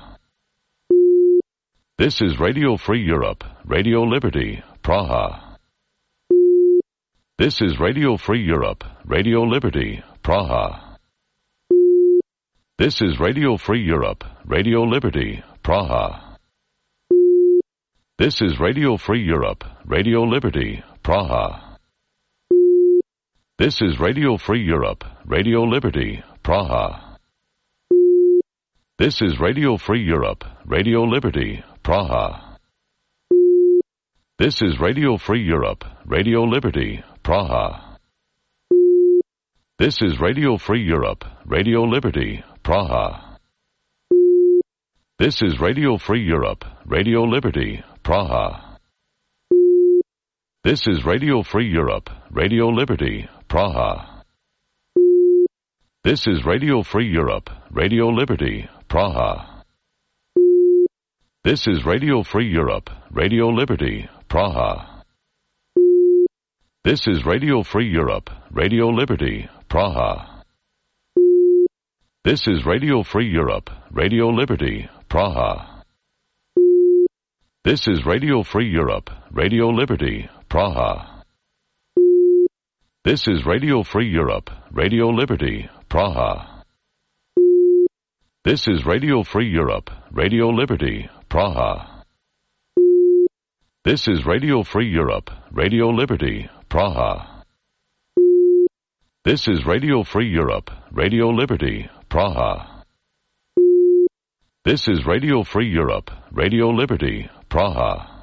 This is Radio Free Europe, Radio Liberty, Praha. This is Radio Free Europe, Radio Liberty, Praha. This is Radio Free Europe, Radio Liberty, Praha. This is Radio Free Europe, Radio Liberty, Praha. This is Radio Free Europe, Radio Liberty, Praha. This is Radio Free Europe, Radio Liberty, Praha. This is Radio Free Europe, Radio Liberty, Praha. This is Radio Free Europe, Radio Liberty, Praha. This is Radio Free Europe, Radio Liberty, Praha. This is Radio Free Europe, Radio Liberty, Praha. This is Radio Free Europe, Radio Liberty, Praha. This is Radio Free Europe, Radio Liberty, Praha. This is Radio Free Europe, Radio Liberty, Praha. This is Radio Free Europe, Radio Liberty, Praha. This is Radio Free Europe, Radio Liberty, Praha. This is Radio Free Europe, Radio Liberty, Praha. This is Radio Free Europe, Radio Liberty, Praha. This is Radio Free Europe, Radio Liberty, Praha. This is Radio Free Europe, Radio Liberty, Praha. This is Radio Free Europe, Radio Liberty, Praha.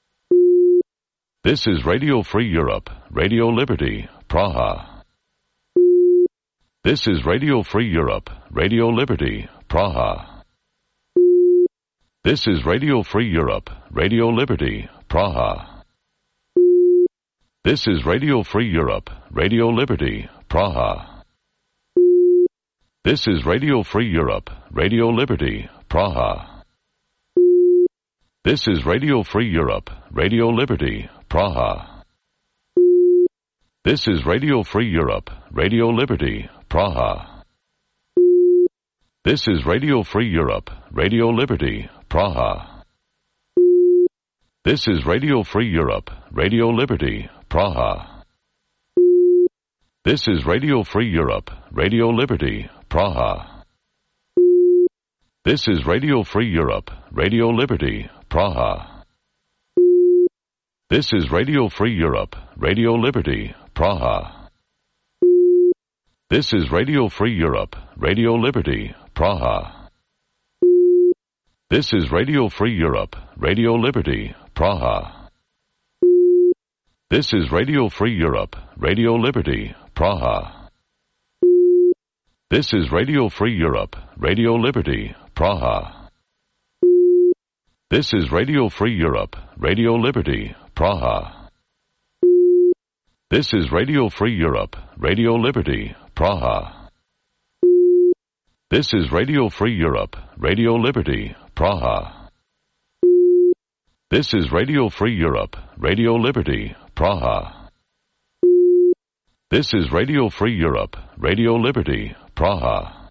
This is Radio Free Europe, Radio Liberty, Praha. This is Radio Free Europe, Radio Liberty, Praha. This is Radio Free Europe, Radio Liberty, Praha. This is Radio Free Europe, Radio Liberty, Praha. This is Radio Free Europe, Radio Liberty, Praha. This is Radio Free Europe, Radio Liberty, Praha. This is Radio Free Europe, Radio Liberty, Praha. This is Radio Free Europe, Radio Liberty, Praha. This is Radio Free Europe, Radio Liberty, Praha. This is Radio Free Europe, Radio Liberty, Praha. This is Radio Free Europe, Radio Liberty, Praha. This is Radio Free Europe, Radio Liberty, Praha. This is Radio Free Europe, Radio Liberty, Praha. This is Radio Free Europe, Radio Liberty, Praha. This is Radio Free Europe, Radio Liberty, Praha. This is Radio Free Europe, Radio Liberty, Praha. This is Radio Free Europe, Radio Liberty, Praha. This is Radio Free Europe, Radio Liberty, Praha. This is Radio Free Europe, Radio Liberty, Praha. This is Radio Free Europe, Radio Liberty, Praha. This is Radio Free Europe, Radio Liberty, Praha.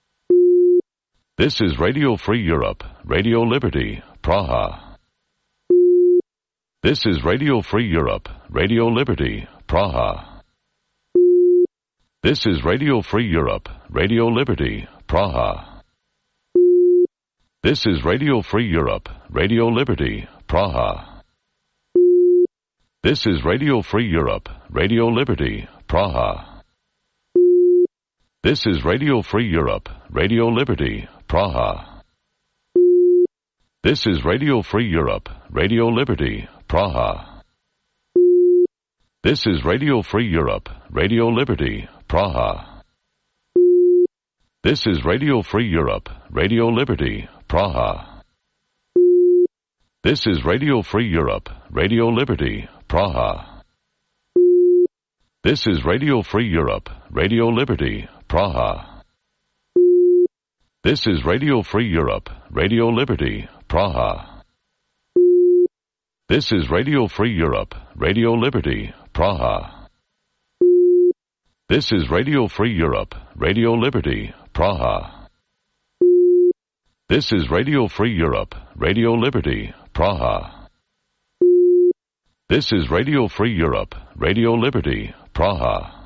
This is Radio Free Europe, Radio Liberty, Praha. This is Radio Free Europe, Radio Liberty, Praha. This is Radio Free Europe, Radio Liberty, Praha. This is Radio Free Europe, Radio Liberty, Praha. This is Radio Free Europe, Radio Liberty, Praha. This is Radio Free Europe, Radio Liberty, Praha. This is Radio Free Europe, Radio Liberty, Praha. This is Radio Free Europe, Radio Liberty, Praha. This is Radio Free Europe, Radio Liberty, Praha. This is Radio Free Europe, Radio Liberty, Praha. This is Radio Free Europe, Radio Liberty, Praha. This is Radio Free Europe, Radio Liberty, Praha. This is Radio Free Europe, Radio Liberty, Praha. This is Radio Free Europe, Radio Liberty, Praha. This is Radio Free Europe, Radio Liberty, Praha. This is Radio Free Europe, Radio Liberty, Praha.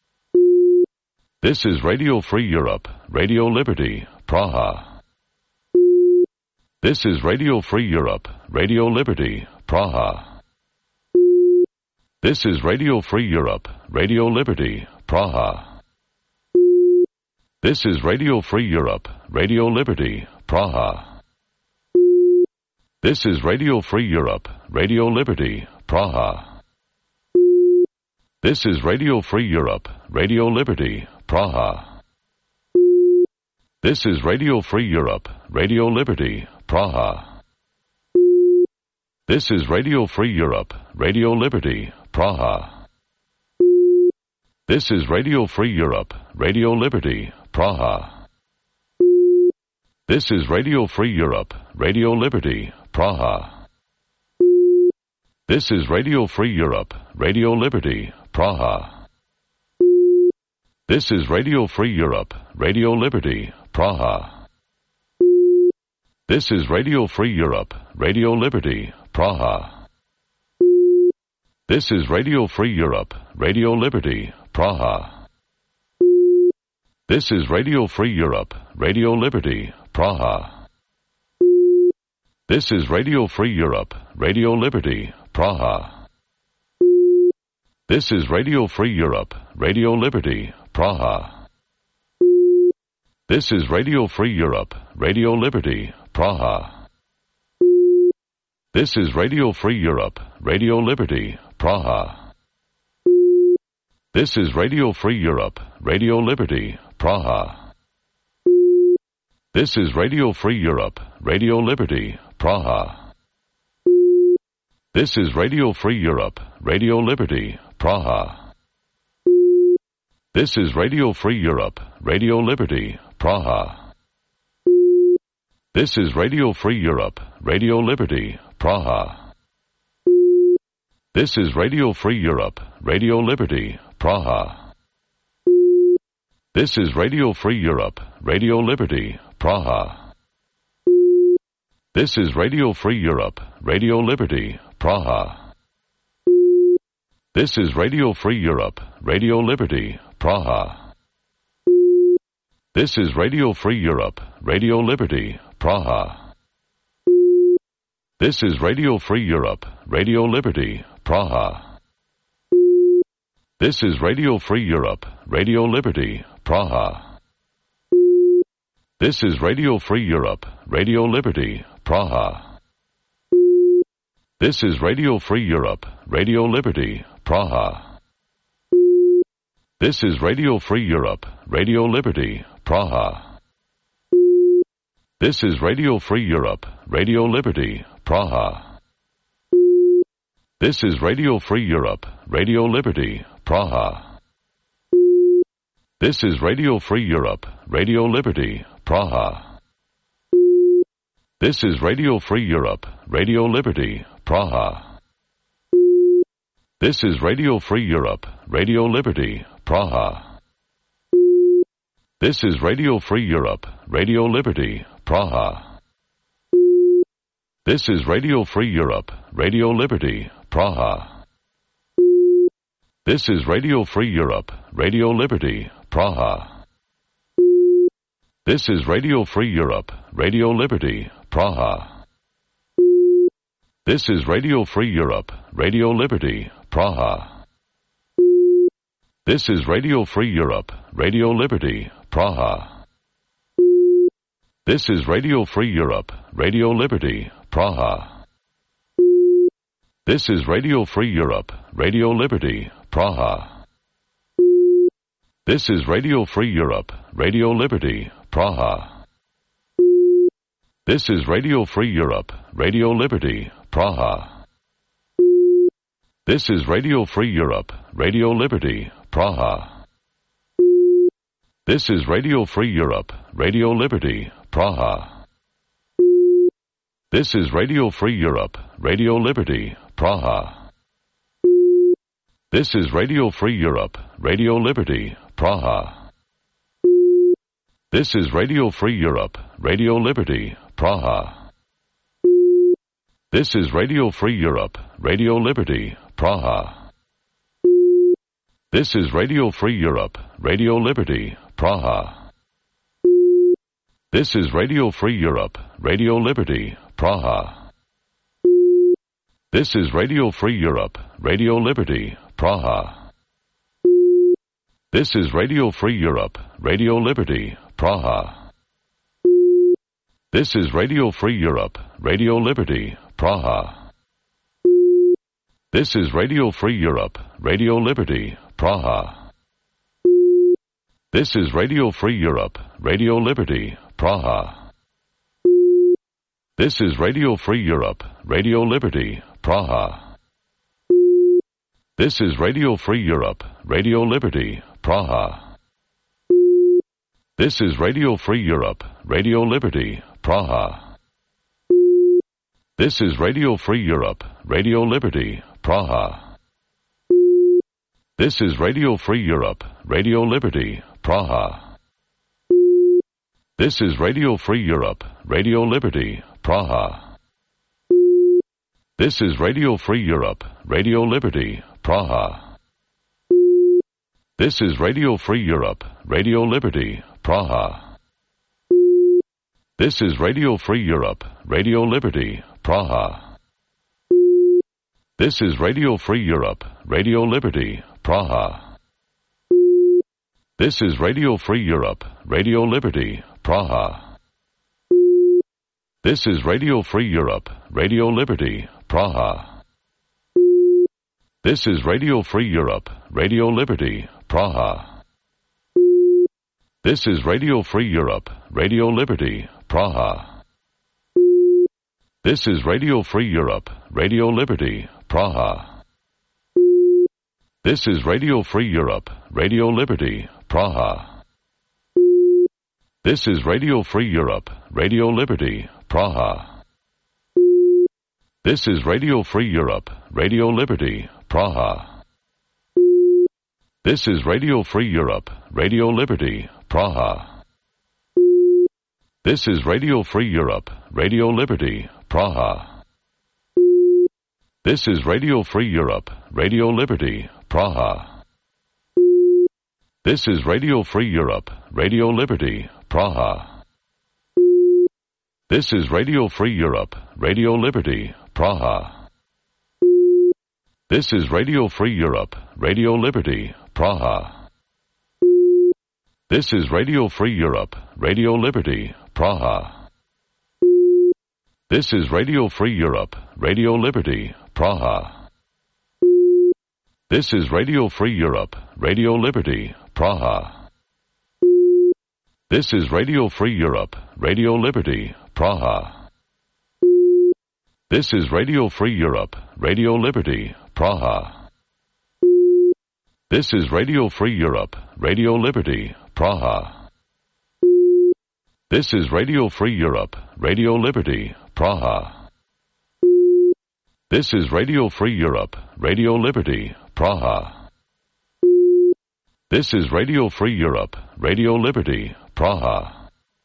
This is Radio Free Europe, Radio Liberty, Praha. This is Radio Free Europe, Radio Liberty, Praha. This is Radio Free Europe, Radio Liberty, Praha. This is Radio Free Europe, Radio Liberty, Praha. This is Radio Free Europe, Radio Liberty, Praha. This is Radio Free Europe, Radio Liberty, Praha. This is Radio Free Europe, Radio Liberty, Praha. This is Radio Free Europe, Radio Liberty, Praha. This is Radio Free Europe, Radio Liberty, Praha. This is Radio Free Europe, Radio Liberty, Praha. This is Radio Free Europe, Radio Liberty, Praha. This is Radio Free Europe, Radio Liberty, Praha. This is Radio Free Europe, Radio Liberty, Praha. This is Radio Free Europe, Radio Liberty, Praha. This is Radio Free Europe, Radio Liberty, Praha. This is Radio Free Europe, Radio Liberty, Praha. This is Radio Free Europe, Radio Liberty, Praha. This is Radio Free Europe, Radio Liberty, Praha. This is Radio Free Europe, Radio Liberty, Praha. This is Radio Free Europe, Radio Liberty, Praha. This is Radio Free Europe, Radio Liberty, Praha. This is Radio Free Europe, Radio Liberty, Praha. This is Radio Free Europe, Radio Liberty, Praha. This is Radio Free Europe, Radio Liberty, Praha. This is Radio Free Europe, Radio Liberty, Praha. This is Radio Free Europe, Radio Liberty, Praha. This is Radio Free Europe, Radio Liberty, Praha. This is Radio Free Europe, Radio Liberty, Praha. This is Radio Free Europe, Radio Liberty, Praha. This is Radio Free Europe, Radio Liberty, Praha. This is Radio Free Europe, Radio Liberty, Praha. This is Radio Free Europe, Radio Liberty, Praha. This is Radio Free Europe, Radio Liberty, Praha. This is Radio Free Europe, Radio Liberty, Praha. This is Radio Free Europe, Radio Liberty, Praha. This is Radio Free Europe, Radio Liberty, Praha. This is Radio Free Europe, Radio Liberty, Praha. This is Radio Free Europe, Radio Liberty, Praha. This is Radio Free Europe, Radio Liberty, Praha. This is Radio Free Europe, Radio Liberty, Praha. This is Radio Free Europe, Radio Liberty, Praha. This is Radio Free Europe, Radio Liberty, Praha. This is Radio Free Europe, Radio Liberty, Praha. This is Radio Free Europe, Radio Liberty, Praha. This is Radio Free Europe, Radio Liberty, Praha. This is Radio Free Europe, Radio Liberty, Praha. This is Radio Free Europe, Radio Liberty, Praha. This is Radio Free Europe, Radio Liberty, Praha. This is Radio Free Europe, Radio Liberty, Praha. This is Radio Free Europe, Radio Liberty, Praha. This is Radio Free Europe, Radio Liberty, Praha. This is Radio Free Europe, Radio Liberty, Praha. This is Radio Free Europe, Radio Liberty, Praha. This is Radio Free Europe, Radio Liberty, Praha. This is Radio Free Europe, Radio Liberty, Praha. This is Radio Free Europe, Radio Liberty, Praha. This is Radio Free Europe, Radio Liberty, Praha. This is Radio Free Europe, Radio Liberty, Praha. This is Radio Free Europe, Radio Liberty, Praha. This is Radio Free Europe, Radio Liberty, Praha. This is Radio Free Europe, Radio Liberty, Praha. This is Radio Free Europe, Radio Liberty, Praha. This is Radio Free Europe, Radio Liberty, Praha. This is Radio Free Europe, Radio Liberty, Praha. This is Radio Free Europe, Radio Liberty, Praha. This is Radio Free Europe, Radio Liberty, Praha. This is Radio Free Europe, Radio Liberty, Praha. This is Radio Free Europe, Radio Liberty, Praha. This is Radio Free Europe, Radio Liberty, Praha. This is Radio Free Europe, Radio Liberty, Praha. This is Radio Free Europe, Radio Liberty, Praha. This is Radio Free Europe, Radio Liberty, Praha. This is Radio Free Europe, Radio Liberty, Praha. This is Radio Free Europe, Radio Liberty, Praha. This is Radio Free Europe, Radio Liberty, Praha. This is Radio Free Europe, Radio Liberty, Praha. This is Radio Free Europe, Radio Liberty, Praha. This is Radio Free Europe, Radio Liberty, Praha. This is Radio Free Europe, Radio Liberty, Praha. This is Radio Free Europe, Radio Liberty, Praha. This is Radio Free Europe, Radio Liberty, Praha. This is Radio Free Europe, Radio Liberty, Praha. This is Radio Free Europe, Radio Liberty, Praha. This is Radio Free Europe, Radio Liberty, Praha. This is Radio Free Europe, Radio Liberty, Praha. This is Radio Free Europe, Radio Liberty, Praha. This is Radio Free Europe, Radio Liberty, Praha. This is Radio Free Europe, Radio Liberty, Praha. This is Radio Free Europe, Radio Liberty, Praha. This is Radio Free Europe, Radio Liberty, Praha. This is Radio Free Europe, Radio Liberty, Praha. This is Radio Free Europe, Radio Liberty, Praha. This is Radio Free Europe, Radio Liberty, Praha. This is Radio Free Europe, Radio Liberty, Praha. This is Radio Free Europe, Radio Liberty, Praha.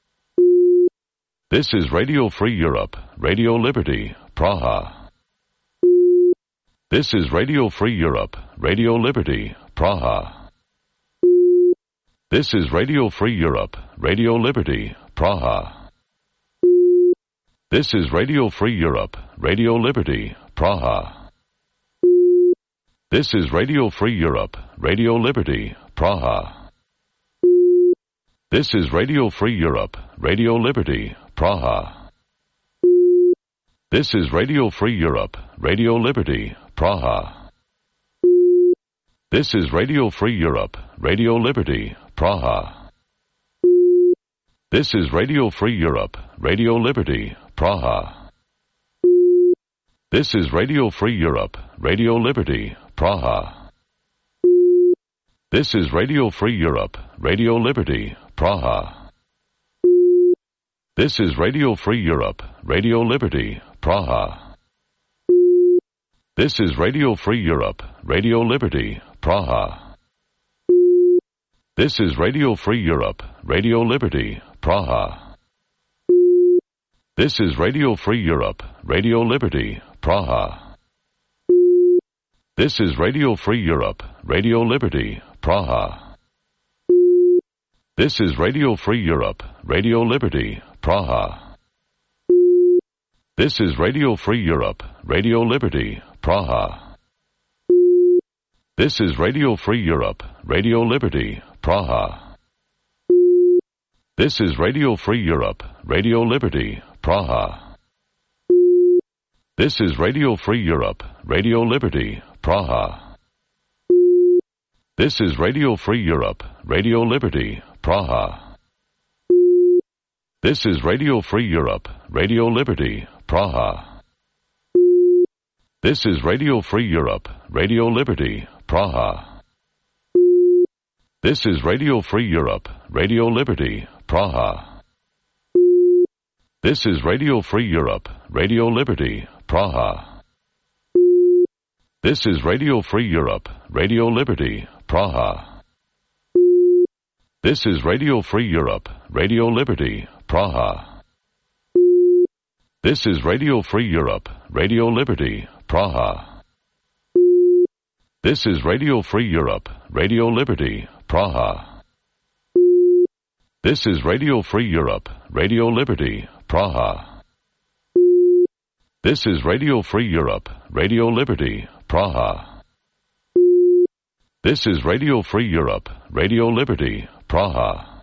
This is Radio Free Europe, Radio Liberty, Praha. This is Radio Free Europe, Radio Liberty, Praha. This is Radio Free Europe, Radio Liberty, Praha. This is Radio Free Europe, Radio Liberty, Praha. This is Radio Free Europe, Radio Liberty, Praha. This is Radio Free Europe, Radio Liberty, Praha. This is Radio Free Europe, Radio Liberty, Praha. This is Radio Free Europe, Radio Liberty, Praha. This is Radio Free Europe, Radio Liberty, Praha. This is Radio Free Europe, Radio Liberty, Praha. This is Radio Free Europe, Radio Liberty, Praha. This is Radio Free Europe, Radio Liberty, Praha. This is Radio Free Europe, Radio Liberty, Praha. This is Radio Free Europe, Radio Liberty, Praha. This is Radio Free Europe, Radio Liberty, Praha. This is Radio Free Europe, Radio Liberty, Praha. This is Radio Free Europe, Radio Liberty, Praha. This is Radio Free Europe, Radio Liberty, Praha. This is Radio Free Europe, Radio Liberty, Praha. This is Radio Free Europe, Radio Liberty, Praha. This is Radio Free Europe, Radio Liberty, Praha. This is Radio Free Europe, Radio Liberty, Praha. This is Radio Free Europe, Radio Liberty, Praha. This is Radio Free Europe, Radio Liberty, Praha. This is Radio Free Europe, Radio Liberty, Praha. This is Radio Free Europe, Radio Liberty, Praha. This is Radio Free Europe, Radio Liberty, Praha. This is Radio Free Europe, Radio Liberty, Praha. This is Radio Free Europe, Radio Liberty, Praha. This is Radio Free Europe, Radio Liberty, Praha. This is Radio Free Europe, Radio Liberty, Praha. This is Radio Free Europe, Radio Liberty, Praha. This is Radio Free Europe, Radio Liberty, Praha.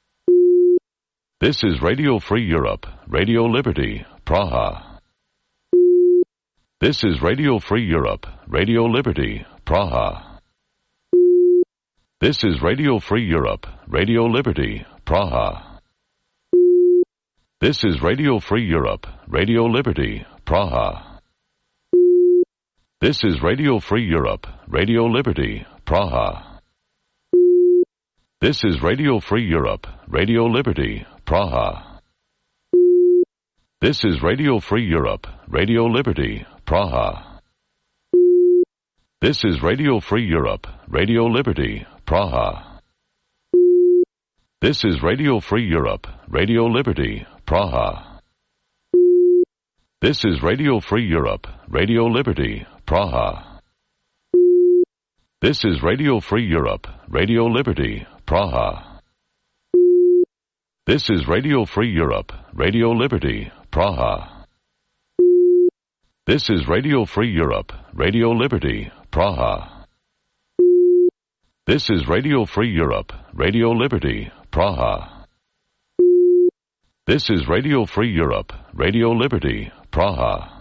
This is Radio Free Europe, Radio Liberty, Praha. This is Radio Free Europe, Radio Liberty, Praha. This is Radio Free Europe, Radio Liberty, Praha. This is Radio Free Europe, Radio Liberty, Praha. This is Radio Free Europe, Radio Liberty, Praha. This is Radio Free Europe, Radio Liberty, Praha. This is Radio Free Europe, Radio Liberty, Praha. This is Radio Free Europe, Radio Liberty, Praha. This is Radio Free Europe, Radio Liberty, Praha. This is Radio Free Europe, Radio Liberty, Praha. This is Radio Free Europe, Radio Liberty, Praha. This is Radio Free Europe, Radio Liberty, Praha. This is Radio Free Europe, Radio Liberty, Praha. This is Radio Free Europe, Radio Liberty, Praha. This is Radio Free Europe, Radio Liberty, Praha.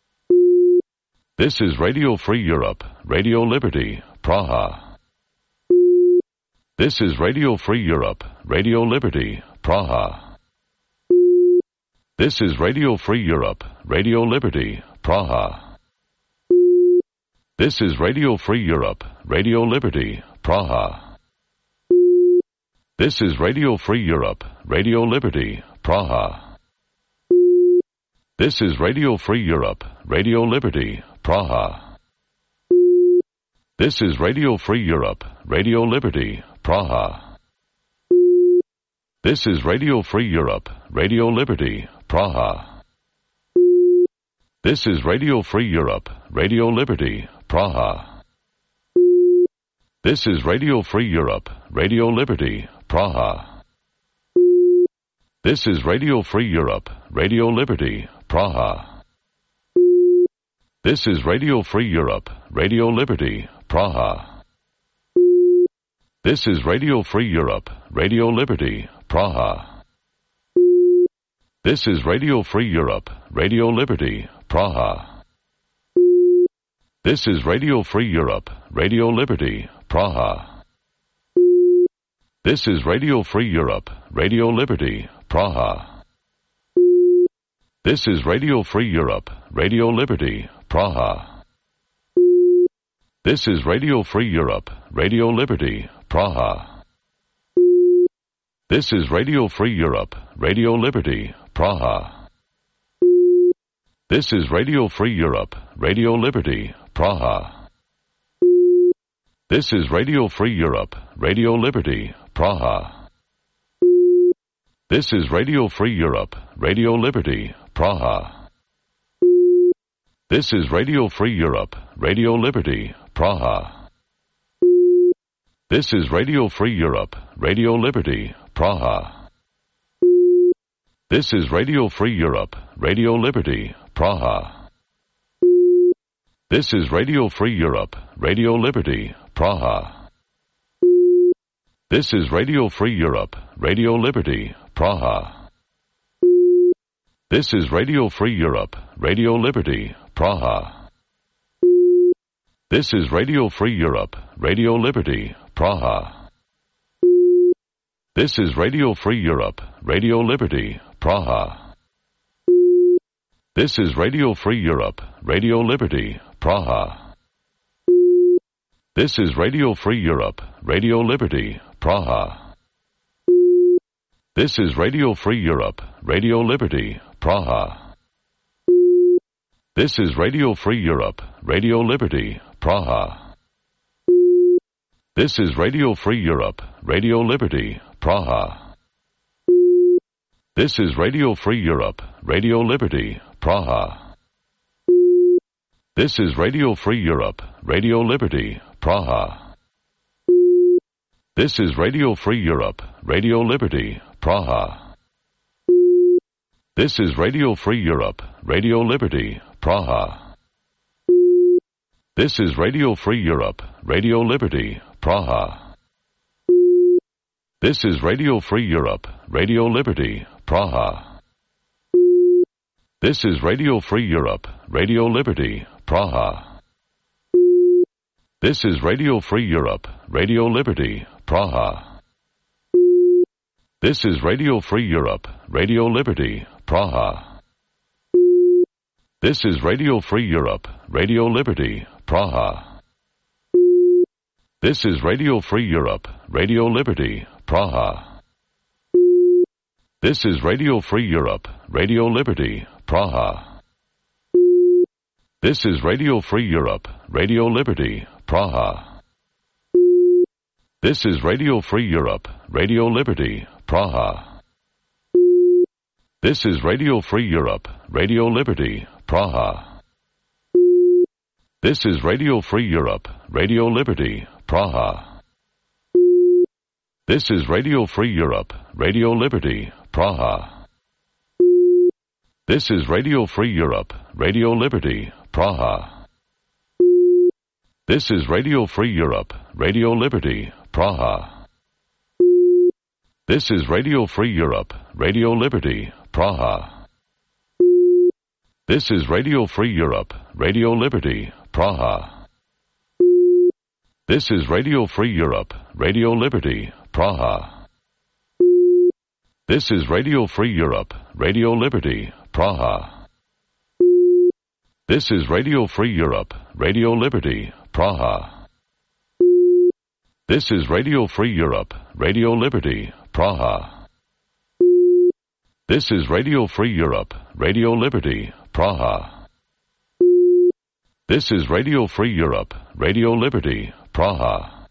This is Radio Free Europe, Radio Liberty, Praha. This is Radio Free Europe, Radio Liberty, Praha. This is Radio Free Europe, Radio Liberty, Praha. This is Radio Free Europe, Radio Liberty, Praha. This is Radio Free Europe, Radio Liberty, Praha. This is Radio Free Europe, Radio Liberty, Praha. This is Radio Free Europe, Radio Liberty, Praha. This is Radio Free Europe, Radio Liberty, Praha. This is Radio Free Europe, Radio Liberty, Praha. This is Radio Free Europe, Radio Liberty, Praha. This is Radio Free Europe, Radio Liberty, Praha. This is Radio Free Europe, Radio Liberty, Praha. This is Radio Free Europe, Radio Liberty, Praha. This is Radio Free Europe, Radio Liberty, Praha. This is Radio Free Europe, Radio Liberty, Praha. This is Radio Free Europe, Radio Liberty, Praha. This is Radio Free Europe, Radio Liberty, Praha. This is Radio Free Europe, Radio Liberty, Praha. This is Radio Free Europe, Radio Liberty, Praha. This is Radio Free Europe, Radio Liberty, Praha. This is Radio Free Europe, Radio Liberty, Praha. This is Radio Free Europe, Radio Liberty, Praha. This is Radio Free Europe, Radio Liberty, Praha. This is Radio Free Europe, Radio Liberty, Praha. This is Radio Free Europe, Radio Liberty, Praha. This is Radio Free Europe, Radio Liberty, Praha. This is Radio Free Europe, Radio Liberty, Praha. This is Radio Free Europe, Radio Liberty, Praha. This is Radio Free Europe, Radio Liberty, Praha. This is Radio Free Europe, Radio Liberty, Praha. This is Radio Free Europe, Radio Liberty, Praha. This is Radio Free Europe, Radio Liberty, Praha. This is Radio Free Europe, Radio Liberty, Praha. This is Radio Free Europe, Radio Liberty, Praha. This is Radio Free Europe, Radio Liberty, Praha. This is Radio Free Europe, Radio Liberty, Praha. This is Radio Free Europe, Radio Liberty, Praha. This is Radio Free Europe, Radio Liberty, Praha. This is Radio Free Europe, Radio Liberty, Praha. This is Radio Free Europe, Radio Liberty, Praha. This is Radio Free Europe, Radio Liberty, Praha. This is Radio Free Europe, Radio Liberty, Praha. This is Radio Free Europe, Radio Liberty, Praha. This is Radio Free Europe, Radio Liberty, Praha. This is Radio Free Europe, Radio Liberty, Praha. This is Radio Free Europe, Radio Liberty, Praha. This is Radio Free Europe, Radio Liberty, Praha. This is Radio Free Europe, Radio Liberty, Praha. This is Radio Free Europe, Radio Liberty, Praha. This is Radio Free Europe, Radio Liberty, Praha. This is Radio Free Europe, Radio Liberty, Praha. This is Radio Free Europe, Radio Liberty, Praha. This is Radio Free Europe, Radio Liberty, Praha. This is Radio Free Europe, Radio Liberty, Praha. This is Radio Free Europe, Radio Liberty, Praha. This is Radio Free Europe, Radio Liberty, Praha. This is Radio Free Europe, Radio Liberty, Praha. This is Radio Free Europe, Radio Liberty, Praha. This is Radio Free Europe, Radio Liberty, Praha. This is Radio Free Europe, Radio Liberty, Praha. This is Radio Free Europe, Radio Liberty, Praha. This is Radio Free Europe, Radio Liberty, Praha.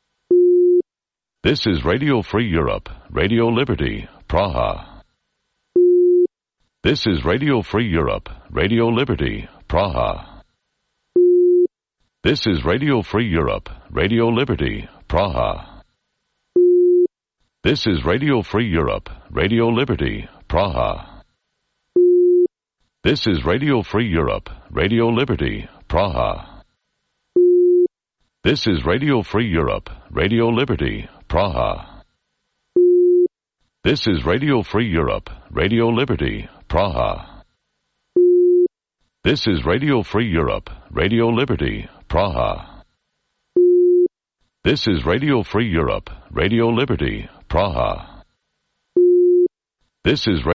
This is Radio Free Europe, Radio Liberty, Praha. This is Radio Free Europe, Radio Liberty, Praha. This is Radio Free Europe, Radio Liberty, Praha. This is Radio Free Europe, Radio Liberty, Praha. This is Radio Free Europe, Radio Liberty, Praha. This is Radio Free Europe, Radio Liberty, Praha. This is Radio Free Europe, Radio Liberty, Praha. This is Radio Free Europe, Radio Liberty, Praha. This is Radio Free Europe, Radio Liberty, Praha. This is